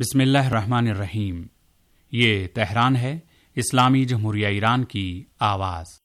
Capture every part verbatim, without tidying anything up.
बिस्मिल्लाहिर्रहमानिर्रहीम। ये तेहरान है, इस्लामी जमहूरिया ईरान की आवाज़।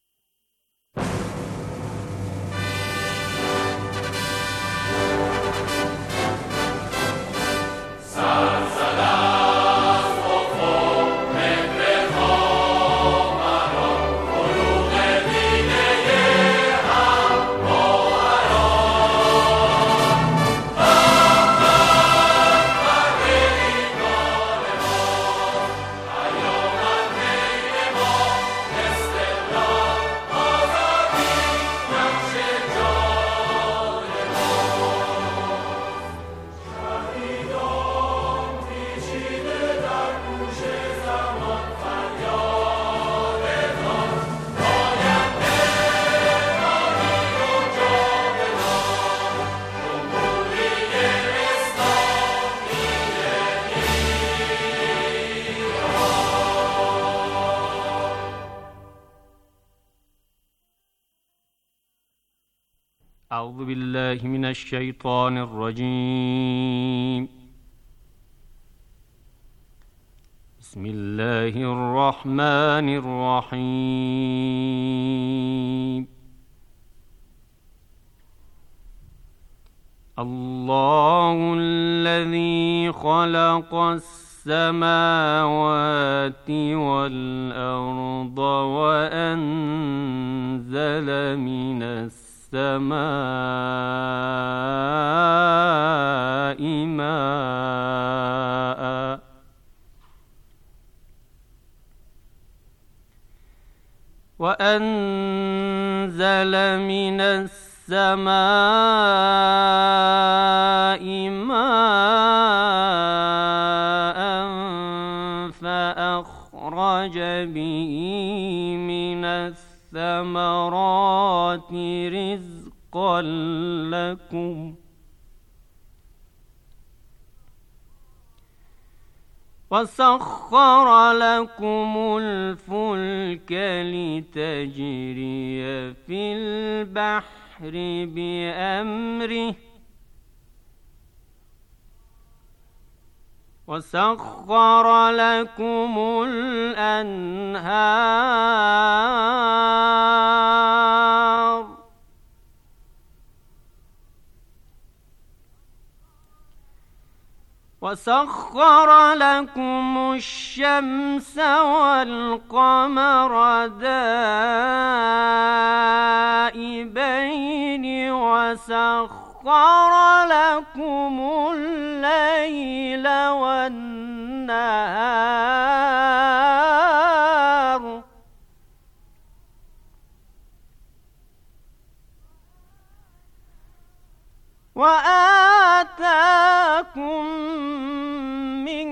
أعوذ بالله من الشيطان الرجيم. بسم الله الرحمن الرحيم. الله الذي خلق السماوات والأرض وأنزل من السماء السماء ماء وأنزل من السماء ماء فأخرج به من الثمرات رزقا لكم وسخر لكم الفلك لتجري في البحر بأمره وسخر لكم الأنهار وسخر لكم الشمس والقمر دائبين وسخر لكم الليل والنهار وآتاكم من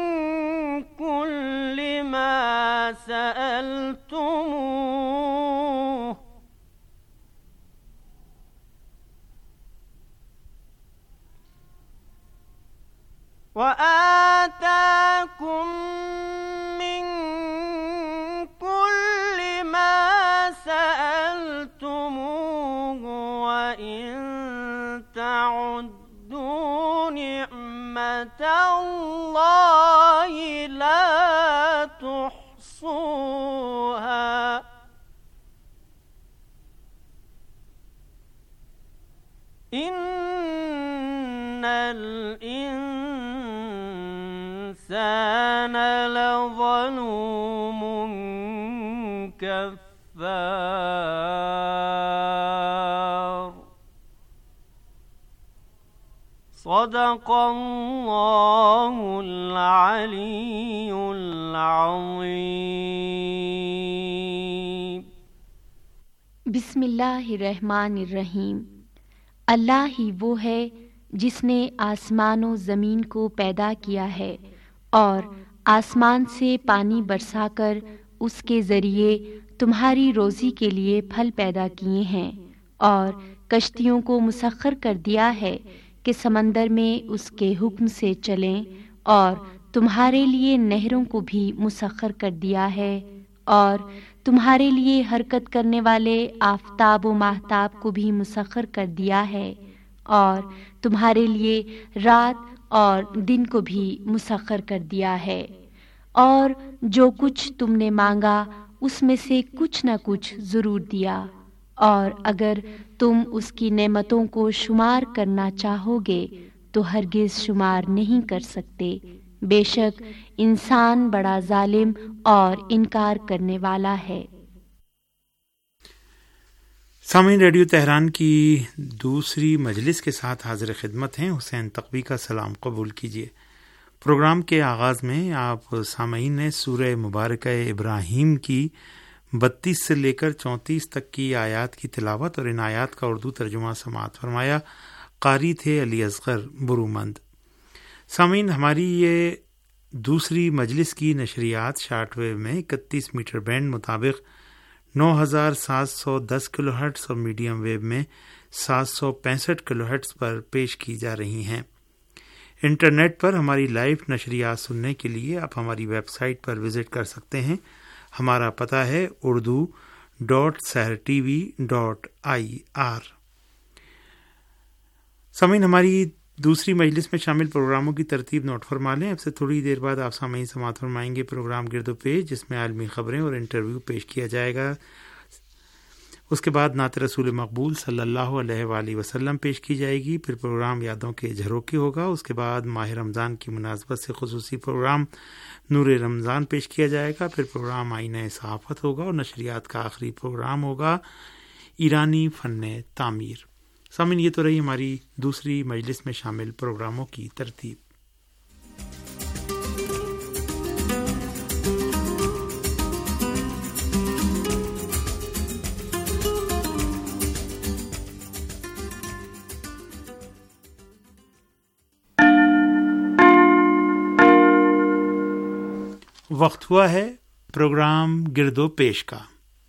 كل ما سألتموه وآتاكم من كل ما سألتموه وإن تعدوا نعمة الله لا تحصوها إن الإنسان لظلوم كفار. صدق الله العلي العظيم. बिस्मिल्लाहिर्रहमानिर्रहीम। अल्लाह ही वो है जिसने आसमानों ज़मीन को पैदा किया है और आसमान से पानी बरसाकर उसके ज़रिए तुम्हारी रोज़ी के लिए फल पैदा किए हैं और कश्तियों को मुसख्खर कर दिया है कि समंदर में उसके हुक्म से चलें और तुम्हारे लिए नहरों को भी मुसख्खर कर दिया है और तुम्हारे लिए हरकत करने वाले आफताब व माहताब को भी मुसख्खर कर दिया है और तुम्हारे लिए रात اور دن کو بھی مسخر کر دیا ہے، اور جو کچھ تم نے مانگا اس میں سے کچھ نہ کچھ ضرور دیا، اور اگر تم اس کی نعمتوں کو شمار کرنا چاہو گے تو ہرگز شمار نہیں کر سکتے۔ بے شک انسان بڑا ظالم اور انکار کرنے والا ہے۔ سامعین، ریڈیو تہران کی دوسری مجلس کے ساتھ حاضر خدمت ہیں حسین تقوی کا سلام قبول کیجیے۔ پروگرام کے آغاز میں آپ سامعین نے سورہ مبارکہ ابراہیم کی بتیس سے لے کر چونتیس تک کی آیات کی تلاوت اور ان آیات کا اردو ترجمہ سماعت فرمایا۔ قاری تھے علی اصغر برومند۔ سامعین، ہماری یہ دوسری مجلس کی نشریات شارٹ ویو میں اکتیس میٹر بینڈ مطابق نو ہزار سات سو دس کلو ہرٹز اور میڈیم ویو میں سات سو پینسٹھ کلو ہرٹز پر پیش کی جا رہی ہیں۔ انٹرنیٹ پر ہماری لائیو نشریات سننے کے لیے آپ ہماری ویب سائٹ پر وزٹ کر سکتے ہیں۔ ہمارا پتہ ہے Urdu dot Sahar T V dot I R. سامعین، ہماری دوسری مجلس میں شامل پروگراموں کی ترتیب نوٹ فرما لیں۔ اب سے تھوڑی دیر بعد آپ سامعین سماعت فرمائیں گے پروگرام گرد و پیش، جس میں عالمی خبریں اور انٹرویو پیش کیا جائے گا۔ اس کے بعد نعت رسول مقبول صلی اللہ علیہ وآلہ وسلم پیش کی جائے گی۔ پھر پروگرام یادوں کے جھروکے ہوگا۔ اس کے بعد ماہ رمضان کی مناسبت سے خصوصی پروگرام نور رمضان پیش کیا جائے گا۔ پھر پروگرام آئینہ صحافت ہوگا اور نشریات کا آخری پروگرام ہوگا ایرانی فن تعمیر۔ سامعین، یہ تو رہی ہماری دوسری مجلس میں شامل پروگراموں کی ترتیب۔ وقت ہوا ہے پروگرام گرد و پیش کا۔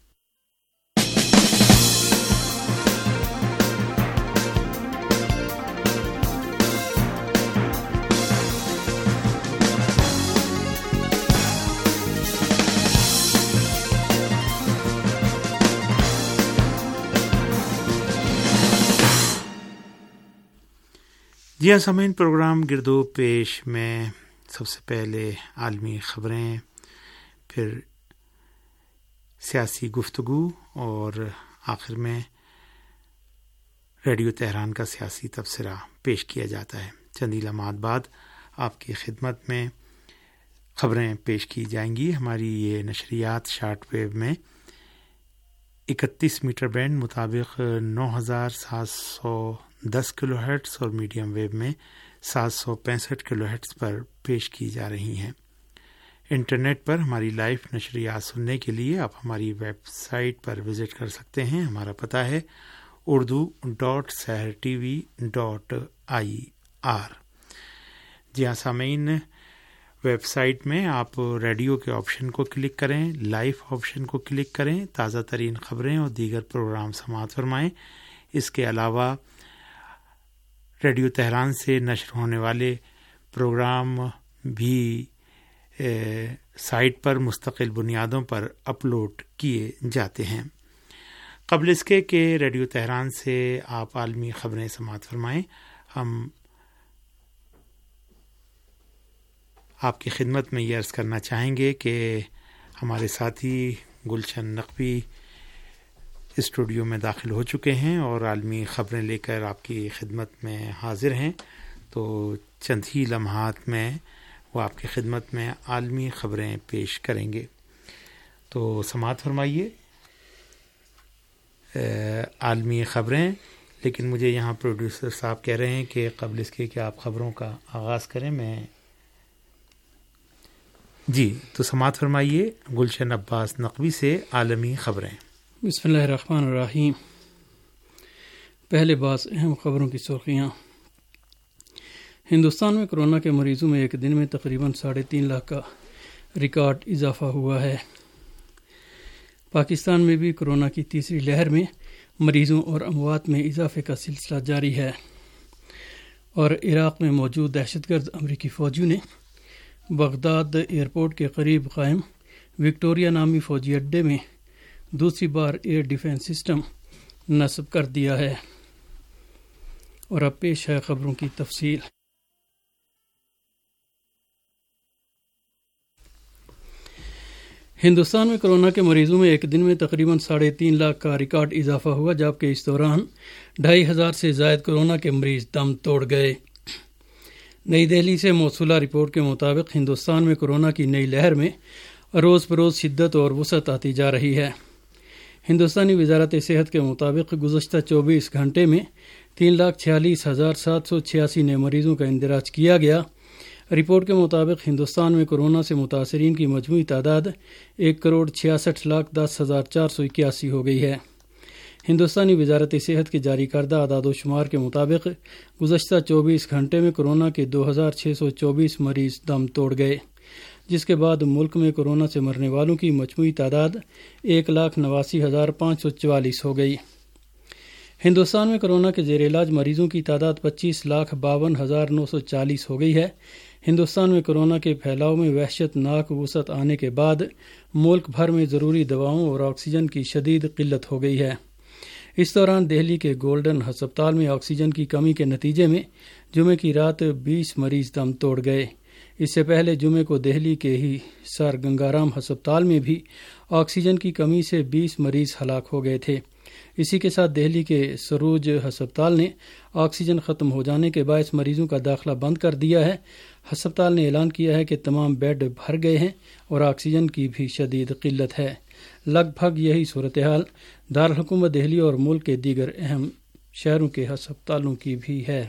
جی ہاں سامعین، پروگرام گرد و پیش میں سب سے پہلے عالمی خبریں، پھر سیاسی گفتگو اور آخر میں ریڈیو تہران کا سیاسی تبصرہ پیش کیا جاتا ہے۔ چند لمحات بعد آپ کی خدمت میں خبریں پیش کی جائیں گی۔ ہماری یہ نشریات شارٹ ویو میں اکتیس میٹر بینڈ مطابق نو ہزار سات سو دس کلو ہرٹز اور میڈیم ویو میں سات سو پینسٹھ کلو ہرٹز پر پیش کی جا رہی ہیں۔ انٹرنیٹ پر ہماری لائیو نشریات سننے کے لیے آپ ہماری ویب سائٹ پر وزٹ کر سکتے ہیں۔ ہمارا پتہ ہے Urdu dot Sahar T V dot I R. جی ہاں سامعین، ویب سائٹ میں آپ ریڈیو کے آپشن کو کلک کریں، لائیو آپشن کو کلک کریں، تازہ ترین خبریں اور دیگر پروگرام سماعت فرمائیں۔ اس کے علاوہ ریڈیو تہران سے نشر ہونے والے پروگرام بھی سائٹ پر مستقل بنیادوں پر اپلوڈ کیے جاتے ہیں۔ قبل اس کے کہ ریڈیو تہران سے آپ عالمی خبریں سماعت فرمائیں، ہم آپ کی خدمت میں یہ عرض کرنا چاہیں گے کہ ہمارے ساتھی گلشن نقوی اسٹوڈیو میں داخل ہو چکے ہیں اور عالمی خبریں لے کر آپ کی خدمت میں حاضر ہیں۔ تو چند ہی لمحات میں وہ آپ کی خدمت میں عالمی خبریں پیش کریں گے، تو سماعت فرمائیے عالمی خبریں۔ لیکن مجھے یہاں پروڈیوسر صاحب کہہ رہے ہیں کہ قبل اس کے کہ آپ خبروں کا آغاز کریں، میں جی تو سماعت فرمائیے گلشن عباس نقوی سے عالمی خبریں۔ بسم اللہ الرحمن الرحیم۔ پہلے بعض اہم خبروں کی سرخیاں۔ ہندوستان میں کرونا کے مریضوں میں ایک دن میں تقریباً ساڑھے تین لاکھ کا ریکارڈ اضافہ ہوا ہے۔ پاکستان میں بھی کرونا کی تیسری لہر میں مریضوں اور اموات میں اضافے کا سلسلہ جاری ہے، اور عراق میں موجود دہشت گرد امریکی فوجیوں نے بغداد ایئرپورٹ کے قریب قائم وکٹوریا نامی فوجی اڈے میں دوسری بار ایئر ڈیفنس سسٹم نصب کر دیا ہے۔ اور اب پیش ہے خبروں کی تفصیل۔ ہندوستان میں کورونا کے مریضوں میں ایک دن میں تقریباً ساڑھے تین لاکھ کا ریکارڈ اضافہ ہوا، جبکہ اس دوران ڈھائی ہزار سے زائد کورونا کے مریض دم توڑ گئے۔ نئی دہلی سے موصولہ رپورٹ کے مطابق ہندوستان میں کورونا کی نئی لہر میں روز بروز شدت اور وسعت آتی جا رہی ہے۔ ہندوستانی وزارت صحت کے مطابق گزشتہ چوبیس گھنٹے میں تین لاکھ چھیالیس ہزار سات سو چھیاسی نئے مریضوں کا اندراج کیا گیا۔ رپورٹ کے مطابق ہندوستان میں کورونا سے متاثرین کی مجموعی تعداد ایک کروڑ چھیاسٹھ لاکھ دس ہزار چار سو اکیاسی ہو گئی ہے۔ ہندوستانی وزارت صحت کے جاری کردہ اعداد و شمار کے مطابق گزشتہ چوبیس گھنٹے میں کورونا کے دو ہزار چھ سو چوبیس مریض دم توڑ گئے، جس کے بعد ملک میں کورونا سے مرنے والوں کی مجموعی تعداد ایک لاکھ نواسی ہزار پانچ سو چوالیس ہو گئی۔ ہندوستان میں کورونا کے زیر علاج مریضوں کی تعداد پچیس لاکھ باون ہزار نو سو چالیس ہو گئی ہے۔ ہندوستان میں کورونا کے پھیلاؤ میں وحشت ناک وسعت آنے کے بعد ملک بھر میں ضروری دواؤں اور آکسیجن کی شدید قلت ہو گئی ہے۔ اس دوران دہلی کے گولڈن ہسپتال میں آکسیجن کی کمی کے نتیجے میں جمعے کی رات بیس مریض دم توڑ گئے۔ اس سے پہلے جمعے کو دہلی کے ہی سر گنگارام ہسپتال میں بھی آکسیجن کی کمی سے بیس مریض ہلاک ہو گئے تھے۔ اسی کے ساتھ دہلی کے سروج ہسپتال نے آکسیجن ختم ہو جانے کے باعث مریضوں کا داخلہ بند کر دیا ہے۔ ہسپتال نے اعلان کیا ہے کہ تمام بیڈ بھر گئے ہیں اور آکسیجن کی بھی شدید قلت ہے۔ لگ بھگ یہی صورتحال دارالحکومت دہلی اور ملک کے دیگر اہم شہروں کے ہسپتالوں کی بھی ہے۔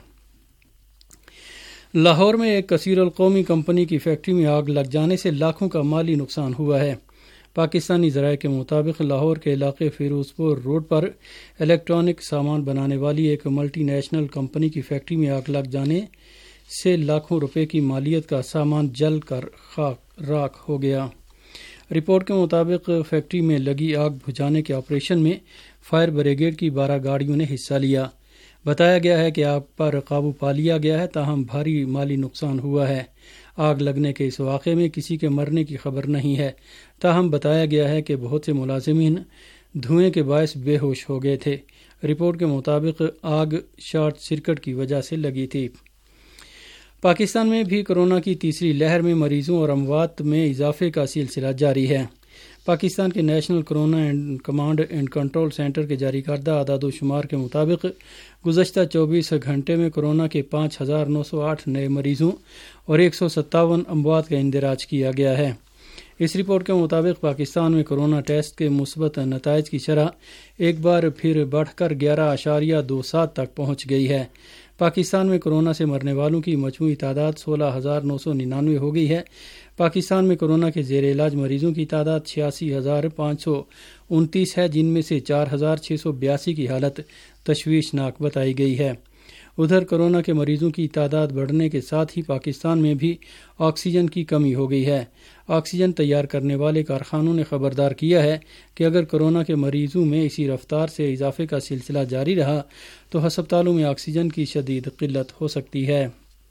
لاہور میں ایک کثیر القومی کمپنی کی فیکٹری میں آگ لگ جانے سے لاکھوں کا مالی نقصان ہوا ہے۔ پاکستانی ذرائع کے مطابق لاہور کے علاقے فیروز پور روڈ پر الیکٹرانک سامان بنانے والی ایک ملٹی نیشنل کمپنی کی فیکٹری میں آگ لگ جانے سے لاکھوں روپے کی مالیت کا سامان جل کر خاک راکھ ہو گیا۔ رپورٹ کے مطابق فیکٹری میں لگی آگ بجھانے کے آپریشن میں فائر بریگیڈ کی بارہ گاڑیوں نے حصہ لیا۔ بتایا گیا ہے کہ آگ پر قابو پا لیا گیا ہے، تاہم بھاری مالی نقصان ہوا ہے۔ آگ لگنے کے اس واقعے میں کسی کے مرنے کی خبر نہیں ہے، تاہم بتایا گیا ہے کہ بہت سے ملازمین دھوئیں کے باعث بے ہوش ہو گئے تھے۔ رپورٹ کے مطابق آگ شارٹ سرکٹ کی وجہ سے لگی تھی۔ پاکستان میں بھی کورونا کی تیسری لہر میں مریضوں اور اموات میں اضافے کا سلسلہ جاری ہے۔ پاکستان کے national corona command and control centre کے جاری کردہ اعداد و شمار کے مطابق گزشتہ چوبیس گھنٹے میں کورونا کے پانچ ہزار نو سو آٹھ نئے مریضوں اور ایک سو ستاون اموات کا اندراج کیا گیا ہے۔ اس رپورٹ کے مطابق پاکستان میں کورونا ٹیسٹ کے مثبت نتائج کی شرح ایک بار پھر بڑھ کر گیارہ اشاریہ دو سات تک پہنچ گئی ہے۔ پاکستان میں کورونا سے مرنے والوں کی مجموعی تعداد سولہ ہزار نو سو ننانوے ہو گئی ہے۔ پاکستان میں کورونا کے زیر علاج مریضوں کی تعداد چھیاسی ہزار پانچ سو انتیس ہے، جن میں سے چار ہزار چھ سو بیاسی کی حالت تشویشناک بتائی گئی ہے۔ ادھر کورونا کے مریضوں کی تعداد بڑھنے کے ساتھ ہی پاکستان میں بھی آکسیجن کی کمی ہو گئی ہے۔ آکسیجن تیار کرنے والے کارخانوں نے خبردار کیا ہے کہ اگر کورونا کے مریضوں میں اسی رفتار سے اضافے کا سلسلہ جاری رہا تو ہسپتالوں میں آکسیجن کی شدید قلت ہو سکتی ہے۔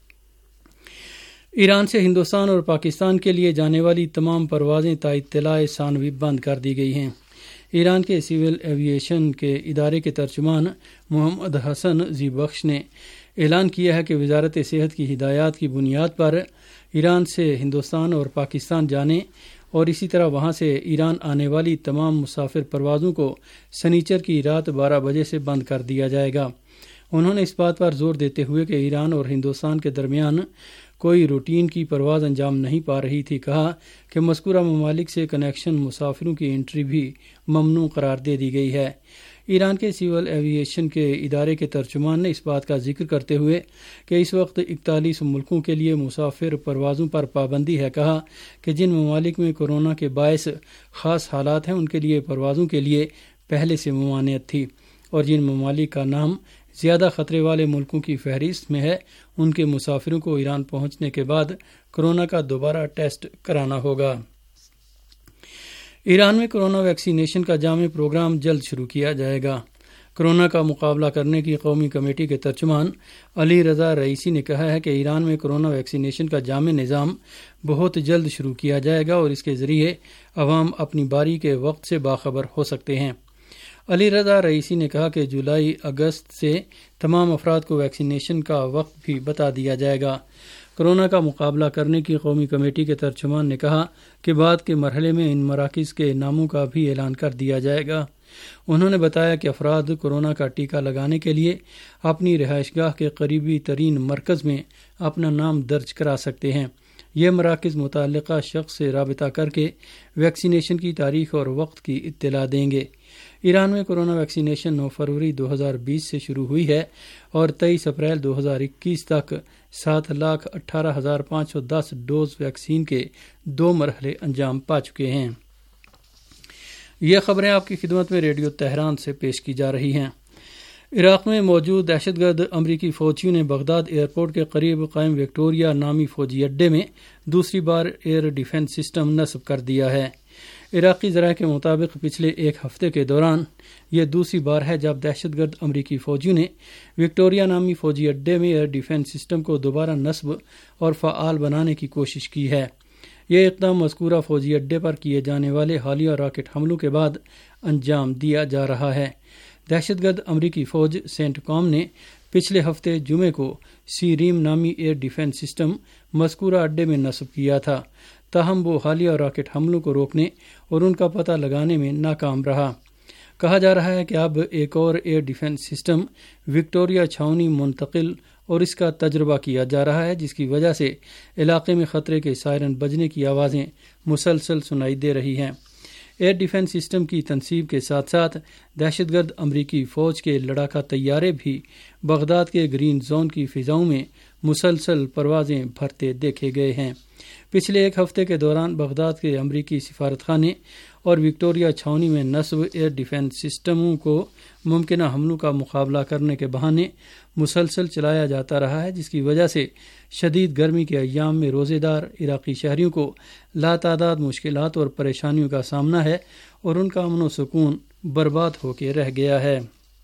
ایران سے ہندوستان اور پاکستان کے لیے جانے والی تمام پروازیں تا اطلاع ثانوی بند کر دی گئی ہیں۔ ایران کے سول ایوییشن کے ادارے کے ترجمان محمد حسن زی بخش نے اعلان کیا ہے کہ وزارت صحت کی ہدایات کی بنیاد پر ایران سے ہندوستان اور پاکستان جانے اور اسی طرح وہاں سے ایران آنے والی تمام مسافر پروازوں کو سنیچر کی رات بارہ بجے سے بند کر دیا جائے گا۔ انہوں نے اس بات پر زور دیتے ہوئے کہ ایران اور ہندوستان کے درمیان کوئی روٹین کی پرواز انجام نہیں پا رہی تھی، کہا کہ مذکورہ ممالک سے کنیکشن مسافروں کی انٹری بھی ممنوع قرار دے دی گئی ہے۔ ایران کے سول ایوییشن کے ادارے کے ترجمان نے اس بات کا ذکر کرتے ہوئے کہ اس وقت اکتالیس ملکوں کے لیے مسافر پروازوں پر پابندی ہے، کہا کہ جن ممالک میں کورونا کے باعث خاص حالات ہیں ان کے لیے پروازوں کے لیے پہلے سے ممانعت تھی، اور جن ممالک کا نام زیادہ خطرے والے ملکوں کی فہرست میں ہے ان کے مسافروں کو ایران پہنچنے کے بعد کورونا کا دوبارہ ٹیسٹ کرانا ہوگا۔ ایران میں کورونا ویکسینیشن کا جامع پروگرام جلد شروع کیا جائے گا۔ کورونا کا مقابلہ کرنے کی قومی کمیٹی کے ترجمان علی رضا رئیسی نے کہا ہے کہ ایران میں کورونا ویکسینیشن کا جامع نظام بہت جلد شروع کیا جائے گا اور اس کے ذریعے عوام اپنی باری کے وقت سے باخبر ہو سکتے ہیں۔ علی رضا رئیسی نے کہا کہ جولائی اگست سے تمام افراد کو ویکسینیشن کا وقت بھی بتا دیا جائے گا۔ کورونا کا مقابلہ کرنے کی قومی کمیٹی کے ترجمان نے کہا کہ بعد کے مرحلے میں ان مراکز کے ناموں کا بھی اعلان کر دیا جائے گا۔ انہوں نے بتایا کہ افراد کورونا کا ٹیکہ لگانے کے لیے اپنی رہائش گاہ کے قریبی ترین مرکز میں اپنا نام درج کرا سکتے ہیں۔ یہ مراکز متعلقہ شخص سے رابطہ کر کے ویکسینیشن کی تاریخ اور وقت کی اطلاع دیں گے۔ ایران میں کورونا ویکسینیشن نو فروری دو ہزار بیس سے شروع ہوئی ہے اور تیئیس اپریل دو ہزار اکیس تک سات لاکھ اٹھارہ ہزار پانچ سو دس ڈوز ویکسین کے دو مرحلے انجام پا چکے ہیں۔ یہ خبریں آپ کی خدمت میں ریڈیو تہران سے پیش کی جا رہی ہیں۔ عراق میں موجود دہشت گرد امریکی فوجیوں نے بغداد ایئرپورٹ کے قریب قائم وکٹوریا نامی فوجی اڈے میں دوسری بار ایئر ڈیفنس سسٹم نصب کر دیا ہے۔ عراقی ذرائع کے مطابق پچھلے ایک ہفتے کے دوران یہ دوسری بار ہے جب دہشت گرد امریکی فوجیوں نے وکٹوریا نامی فوجی اڈے میں ایئر ڈیفنس سسٹم کو دوبارہ نصب اور فعال بنانے کی کوشش کی ہے۔ یہ اقدام مذکورہ فوجی اڈے پر کیے جانے والے حالیہ راکٹ حملوں کے بعد انجام دیا جا رہا ہے۔ دہشت گرد امریکی فوج سینٹ کام نے پچھلے ہفتے جمعے کو سی ریم نامی ایئر ڈیفنس سسٹم مذکورہ اڈے میں نصب کیا تھا، تاہم وہ حالیہ راکٹ حملوں کو روکنے اور ان کا پتہ لگانے میں ناکام رہا۔ کہا جا رہا ہے کہ اب ایک اور ایئر ڈیفنس سسٹم وکٹوریا چھاؤنی منتقل اور اس کا تجربہ کیا جا رہا ہے، جس کی وجہ سے علاقے میں خطرے کے سائرن بجنے کی آوازیں مسلسل سنائی دے رہی ہیں۔ ایئر ڈیفنس سسٹم کی تنصیب کے ساتھ ساتھ دہشت گرد امریکی فوج کے لڑاکا طیارے بھی بغداد کے گرین زون کی فضاؤں میں مسلسل پروازیں بھرتے دیکھے گئے ہیں۔ پچھلے ایک ہفتے کے دوران بغداد کے امریکی سفارت خانے اور وکٹوریا چھاؤنی میں نصب ایئر ڈیفنس سسٹموں کو ممکنہ حملوں کا مقابلہ کرنے کے بہانے مسلسل چلایا جاتا رہا ہے، جس کی وجہ سے شدید گرمی کے ایام میں روزے دار عراقی شہریوں کو لاتعداد مشکلات اور پریشانیوں کا سامنا ہے اور ان کا امن و سکون برباد ہو کے رہ گیا ہے۔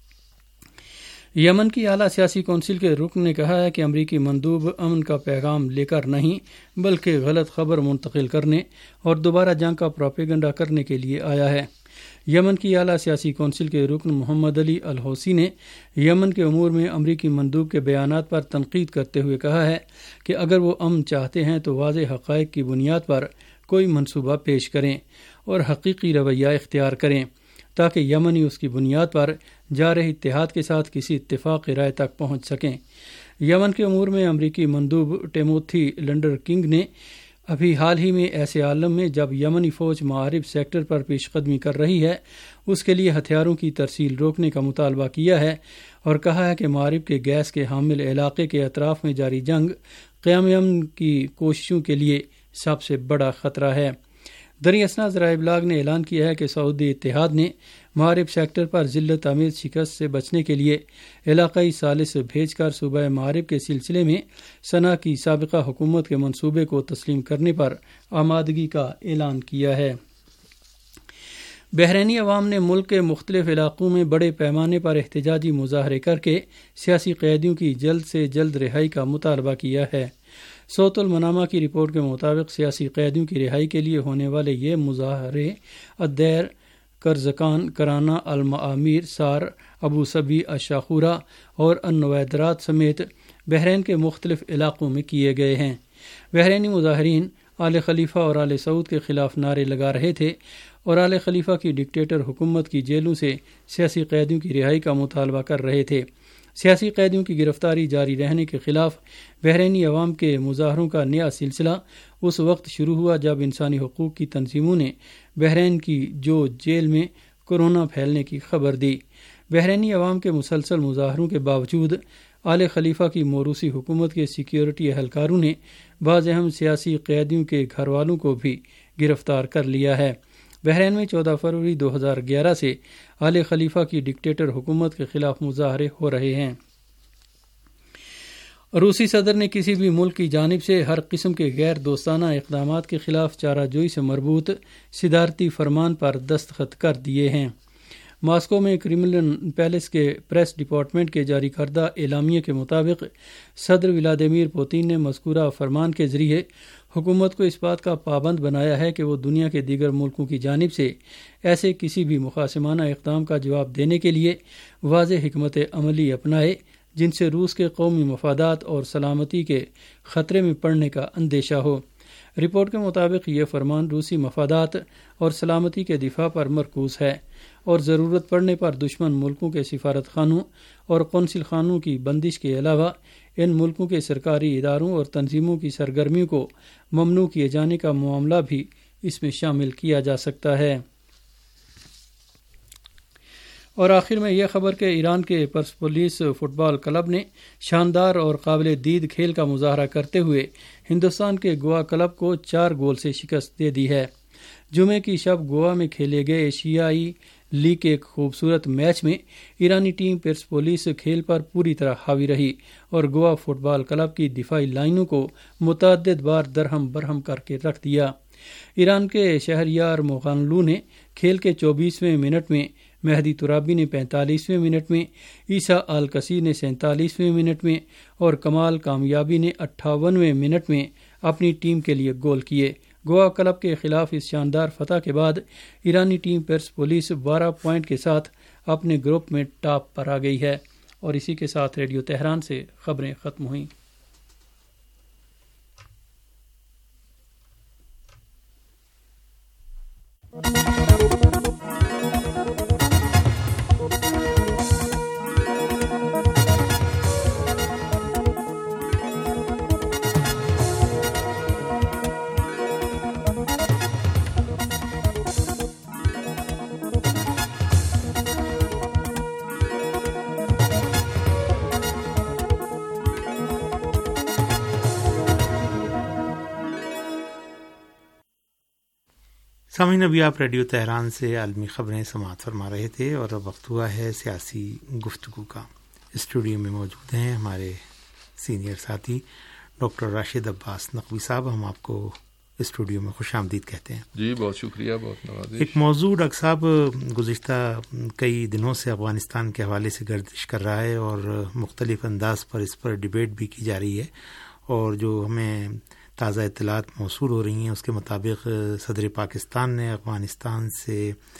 یمن کی اعلیٰ سیاسی کونسل کے رکن نے کہا ہے کہ امریکی مندوب امن کا پیغام لے کر نہیں بلکہ غلط خبر منتقل کرنے اور دوبارہ جنگ کا پروپیگنڈا کرنے کے لیے آیا ہے۔ یمن کی اعلیٰ سیاسی کونسل کے رکن محمد علی الحوثی نے یمن کے امور میں امریکی مندوب کے بیانات پر تنقید کرتے ہوئے کہا ہے کہ اگر وہ امن چاہتے ہیں تو واضح حقائق کی بنیاد پر کوئی منصوبہ پیش کریں اور حقیقی رویہ اختیار کریں تاکہ یمنی اس کی بنیاد پر جارح اتحاد کے ساتھ کسی اتفاق رائے تک پہنچ سکیں۔ یمن کے امور میں امریکی مندوب ٹیموتھی لنڈر کنگ نے ابھی حال ہی میں ایسے عالم میں جب یمنی فوج معارب سیکٹر پر پیش قدمی کر رہی ہے اس کے لیے ہتھیاروں کی ترسیل روکنے کا مطالبہ کیا ہے اور کہا ہے کہ معارب کے گیس کے حامل علاقے کے اطراف میں جاری جنگ قیام امن کی کوششوں کے لیے سب سے بڑا خطرہ ہے۔ دریں اثنا ذرائع ابلاغ نے اعلان کیا ہے کہ سعودی اتحاد نے معارب سیکٹر پر ذلت آمیز شکست سے بچنے کے لیے علاقائی ثالث بھیج کر صوبہ معارب کے سلسلے میں صنعا کی سابقہ حکومت کے منصوبے کو تسلیم کرنے پر آمادگی کا اعلان کیا ہے۔ بحرینی عوام نے ملک کے مختلف علاقوں میں بڑے پیمانے پر احتجاجی مظاہرے کر کے سیاسی قیدیوں کی جلد سے جلد رہائی کا مطالبہ کیا ہے۔ صوت المنامہ کی رپورٹ کے مطابق سیاسی قیدیوں کی رہائی کے لیے ہونے والے یہ مظاہرے الدیر، کرزکان، کرانہ، المعامیر، سار، ابو صبی، الشاخورہ اور النویدرات سمیت بحرین کے مختلف علاقوں میں کیے گئے ہیں۔ بحرینی مظاہرین آل خلیفہ اور آل سعود کے خلاف نعرے لگا رہے تھے اور آل خلیفہ کی ڈکٹیٹر حکومت کی جیلوں سے سیاسی قیدیوں کی رہائی کا مطالبہ کر رہے تھے۔ سیاسی قیدیوں کی گرفتاری جاری رہنے کے خلاف بحرینی عوام کے مظاہروں کا نیا سلسلہ اس وقت شروع ہوا جب انسانی حقوق کی تنظیموں نے بحرین کی جو جیل میں کورونا پھیلنے کی خبر دی۔ بحرینی عوام کے مسلسل مظاہروں کے باوجود آل خلیفہ کی موروثی حکومت کے سیکیورٹی اہلکاروں نے بعض اہم سیاسی قیدیوں کے گھر والوں کو بھی گرفتار کر لیا ہے۔ بحرین میں چودہ فروری دو ہزار گیارہ سے آل خلیفہ کی ڈکٹیٹر حکومت کے خلاف مظاہرے ہو رہے ہیں۔ روسی صدر نے کسی بھی ملک کی جانب سے ہر قسم کے غیر دوستانہ اقدامات کے خلاف چارہ جوئی سے مربوط صدارتی فرمان پر دستخط کر دیے ہیں۔ ماسکو میں کریملن پیلس کے پریس ڈپارٹمنٹ کے جاری کردہ اعلامیے کے مطابق صدر ولادیمیر پوتین نے مذکورہ فرمان کے ذریعے حکومت کو اس بات کا پابند بنایا ہے کہ وہ دنیا کے دیگر ملکوں کی جانب سے ایسے کسی بھی مخاصمانہ اقدام کا جواب دینے کے لیے واضح حکمت عملی اپنائے جن سے روس کے قومی مفادات اور سلامتی کے خطرے میں پڑنے کا اندیشہ ہو۔ رپورٹ کے مطابق یہ فرمان روسی مفادات اور سلامتی کے دفاع پر مرکوز ہے اور ضرورت پڑنے پر دشمن ملکوں کے سفارت خانوں اور قونصل خانوں کی بندش کے علاوہ ان ملکوں کے سرکاری اداروں اور تنظیموں کی سرگرمیوں کو ممنوع کیے جانے کا معاملہ بھی اس میں شامل کیا جا سکتا ہے۔ اور آخر میں یہ خبر کہ ایران کے پرسپولیس فٹ بال کلب نے شاندار اور قابل دید کھیل کا مظاہرہ کرتے ہوئے ہندوستان کے گوا کلب کو چار گول سے شکست دے دی ہے۔ جمعے کی شب گوا میں کھیلے گئے ایشیائی لیگ کے ایک خوبصورت میچ میں ایرانی ٹیم پرسپولیس کھیل پر پوری طرح حاوی رہی اور گوا فٹ بال کلب کی دفاعی لائنوں کو متعدد بار درہم برہم کر کے رکھ دیا۔ ایران کے شہریار مغانلو نے کھیل کے چوبیسویں منٹ میں، مہدی ترابی نے پینتالیسویں منٹ میں، عیسیٰ الکسی نے سینتالیسویں منٹ میں اور کمال کامیابی نے اٹھاونویں منٹ میں اپنی ٹیم کے لیے گول کیے۔ گوا کلب کے خلاف اس شاندار فتح کے بعد ایرانی ٹیم پرسپولیس بارہ پوائنٹ کے ساتھ اپنے گروپ میں ٹاپ پر آ گئی ہے۔ اور اسی کے ساتھ ریڈیو تہران سے خبریں ختم ہوئیں۔ سامعین، ابھی آپ ریڈیو تہران سے عالمی خبریں سماعت فرما رہے تھے اور اب وقت ہوا ہے سیاسی گفتگو کا۔ اسٹوڈیو میں موجود ہیں ہمارے سینئر ساتھی ڈاکٹر راشد عباس نقوی صاحب۔ ہم آپ کو اسٹوڈیو میں خوش آمدید کہتے ہیں۔ جی بہت شکریہ، بہت نوازش۔ ایک موضوع ڈاکٹر صاحب گزشتہ کئی دنوں سے افغانستان کے حوالے سے گردش کر رہا ہے اور مختلف انداز پر اس پر ڈبیٹ بھی کی جا رہی ہے، اور جو ہمیں تازہ اطلاعات موصول ہو رہی ہیں اس کے مطابق صدر پاکستان نے افغانستان سے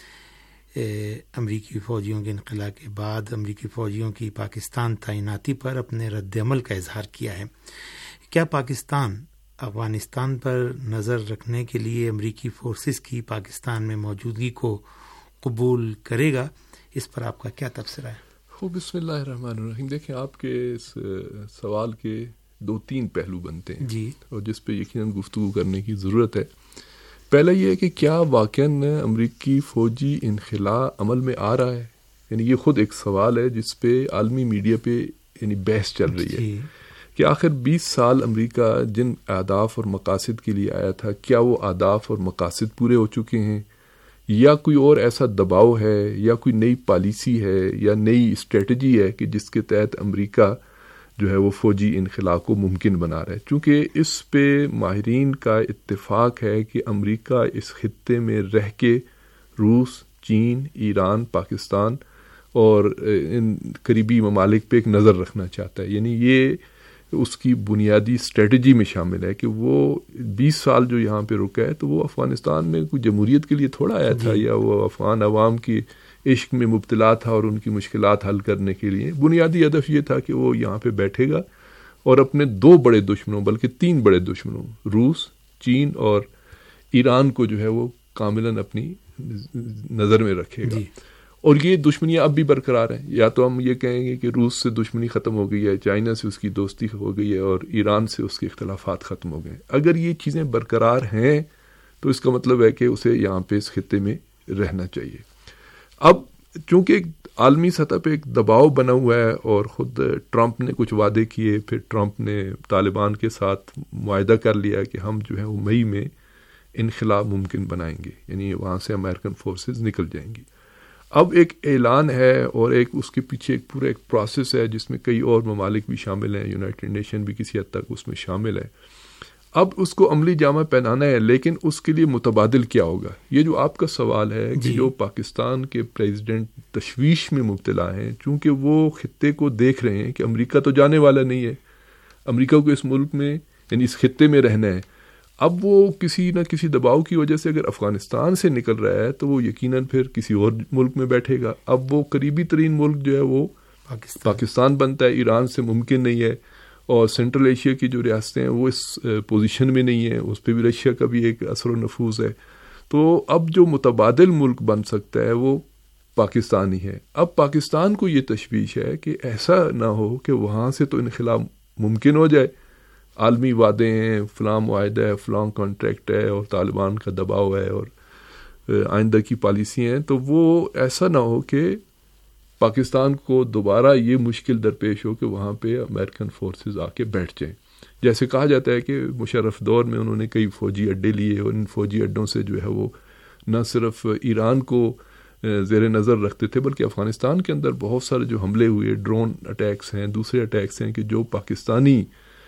امریکی فوجیوں کے انخلاء کے بعد امریکی فوجیوں کی پاکستان تعیناتی پر اپنے رد عمل کا اظہار کیا ہے۔ کیا پاکستان افغانستان پر نظر رکھنے کے لیے امریکی فورسز کی پاکستان میں موجودگی کو قبول کرے گا؟ اس پر آپ کا کیا تبصرہ ہے؟ خوب، بسم اللہ الرحمن الرحیم۔ دیکھیں، آپ کے اس سوال کے دو تین پہلو بنتے ہیں جی، اور جس پہ یقیناً گفتگو کرنے کی ضرورت ہے۔ پہلا یہ ہے کہ کیا واقعاً امریکی فوجی انخلاء عمل میں آ رہا ہے؟ یعنی یہ خود ایک سوال ہے جس پہ عالمی میڈیا پہ یعنی بحث چل رہی ہے جی۔ کہ آخر بیس سال امریکہ جن اہداف اور مقاصد کے لیے آیا تھا، کیا وہ اہداف اور مقاصد پورے ہو چکے ہیں، یا کوئی اور ایسا دباؤ ہے، یا کوئی نئی پالیسی ہے، یا نئی اسٹریٹجی ہے کہ جس کے تحت امریکہ جو ہے وہ فوجی انخلاء کو ممکن بنا رہا ہے۔ چونکہ اس پہ ماہرین کا اتفاق ہے کہ امریکہ اس خطے میں رہ کے روس، چین، ایران، پاکستان اور ان قریبی ممالک پہ ایک نظر رکھنا چاہتا ہے۔ یعنی یہ اس کی بنیادی اسٹریٹجی میں شامل ہے کہ وہ بیس سال جو یہاں پہ رکا ہے تو وہ افغانستان میں کوئی جمہوریت کے لیے تھوڑا آیا تھا، یا وہ افغان عوام کی عشق میں مبتلا تھا اور ان کی مشکلات حل کرنے کے لیے۔ بنیادی ہدف یہ تھا کہ وہ یہاں پہ بیٹھے گا اور اپنے دو بڑے دشمنوں، بلکہ تین بڑے دشمنوں، روس، چین اور ایران کو جو ہے وہ کاملاً اپنی نظر میں رکھے گا۔ اور یہ دشمنیاں اب بھی برقرار ہیں۔ یا تو ہم یہ کہیں گے کہ روس سے دشمنی ختم ہو گئی ہے، چائنا سے اس کی دوستی ہو گئی ہے، اور ایران سے اس کے اختلافات ختم ہو گئے ہیں۔ اگر یہ چیزیں برقرار ہیں تو اس کا مطلب ہے کہ اسے یہاں پہ اس خطے میں رہنا چاہیے۔ اب چونکہ ایک عالمی سطح پہ ایک دباؤ بنا ہوا ہے اور خود ٹرمپ نے کچھ وعدے کیے، پھر ٹرمپ نے طالبان کے ساتھ معاہدہ کر لیا کہ ہم جو ہے وہ مئی میں انخلاء ممکن بنائیں گے، یعنی وہاں سے امریکن فورسز نکل جائیں گی۔ اب ایک اعلان ہے اور ایک اس کے پیچھے ایک پورا ایک پروسیس ہے جس میں کئی اور ممالک بھی شامل ہیں، یونائٹڈ نیشن بھی کسی حد تک اس میں شامل ہے۔ اب اس کو عملی جامہ پہنانا ہے، لیکن اس کے لیے متبادل کیا ہوگا؟ یہ جو آپ کا سوال ہے کہ جو پاکستان کے پریزیڈنٹ تشویش میں مبتلا ہیں، چونکہ وہ خطے کو دیکھ رہے ہیں کہ امریکہ تو جانے والا نہیں ہے، امریکہ کو اس ملک میں یعنی اس خطے میں رہنا ہے۔ اب وہ کسی نہ کسی دباؤ کی وجہ سے اگر افغانستان سے نکل رہا ہے تو وہ یقیناً پھر کسی اور ملک میں بیٹھے گا۔ اب وہ قریبی ترین ملک جو ہے وہ پاکستان, پاکستان بنتا ہے, ایران سے ممکن نہیں ہے, اور سینٹرل ایشیا کی جو ریاستیں ہیں وہ اس پوزیشن میں نہیں ہیں, اس پہ بھی رشیا کا بھی ایک اثر و نفوذ ہے. تو اب جو متبادل ملک بن سکتا ہے وہ پاکستان ہی ہے. اب پاکستان کو یہ تشویش ہے کہ ایسا نہ ہو کہ وہاں سے تو انخلا ممکن ہو جائے, عالمی وعدے ہیں, فلاں معاہدہ ہے, فلاں کانٹریکٹ ہے, اور طالبان کا دباؤ ہے, اور آئندہ کی پالیسی ہیں, تو وہ ایسا نہ ہو کہ پاکستان کو دوبارہ یہ مشکل درپیش ہو کہ وہاں پہ امریکن فورسز آ کے بیٹھ جائیں. جیسے کہا جاتا ہے کہ مشرف دور میں انہوں نے کئی فوجی اڈے لیے, اور ان فوجی اڈوں سے جو ہے وہ نہ صرف ایران کو زیر نظر رکھتے تھے بلکہ افغانستان کے اندر بہت سارے جو حملے ہوئے, ڈرون اٹیکس ہیں, دوسرے اٹیکس ہیں, کہ جو پاکستانی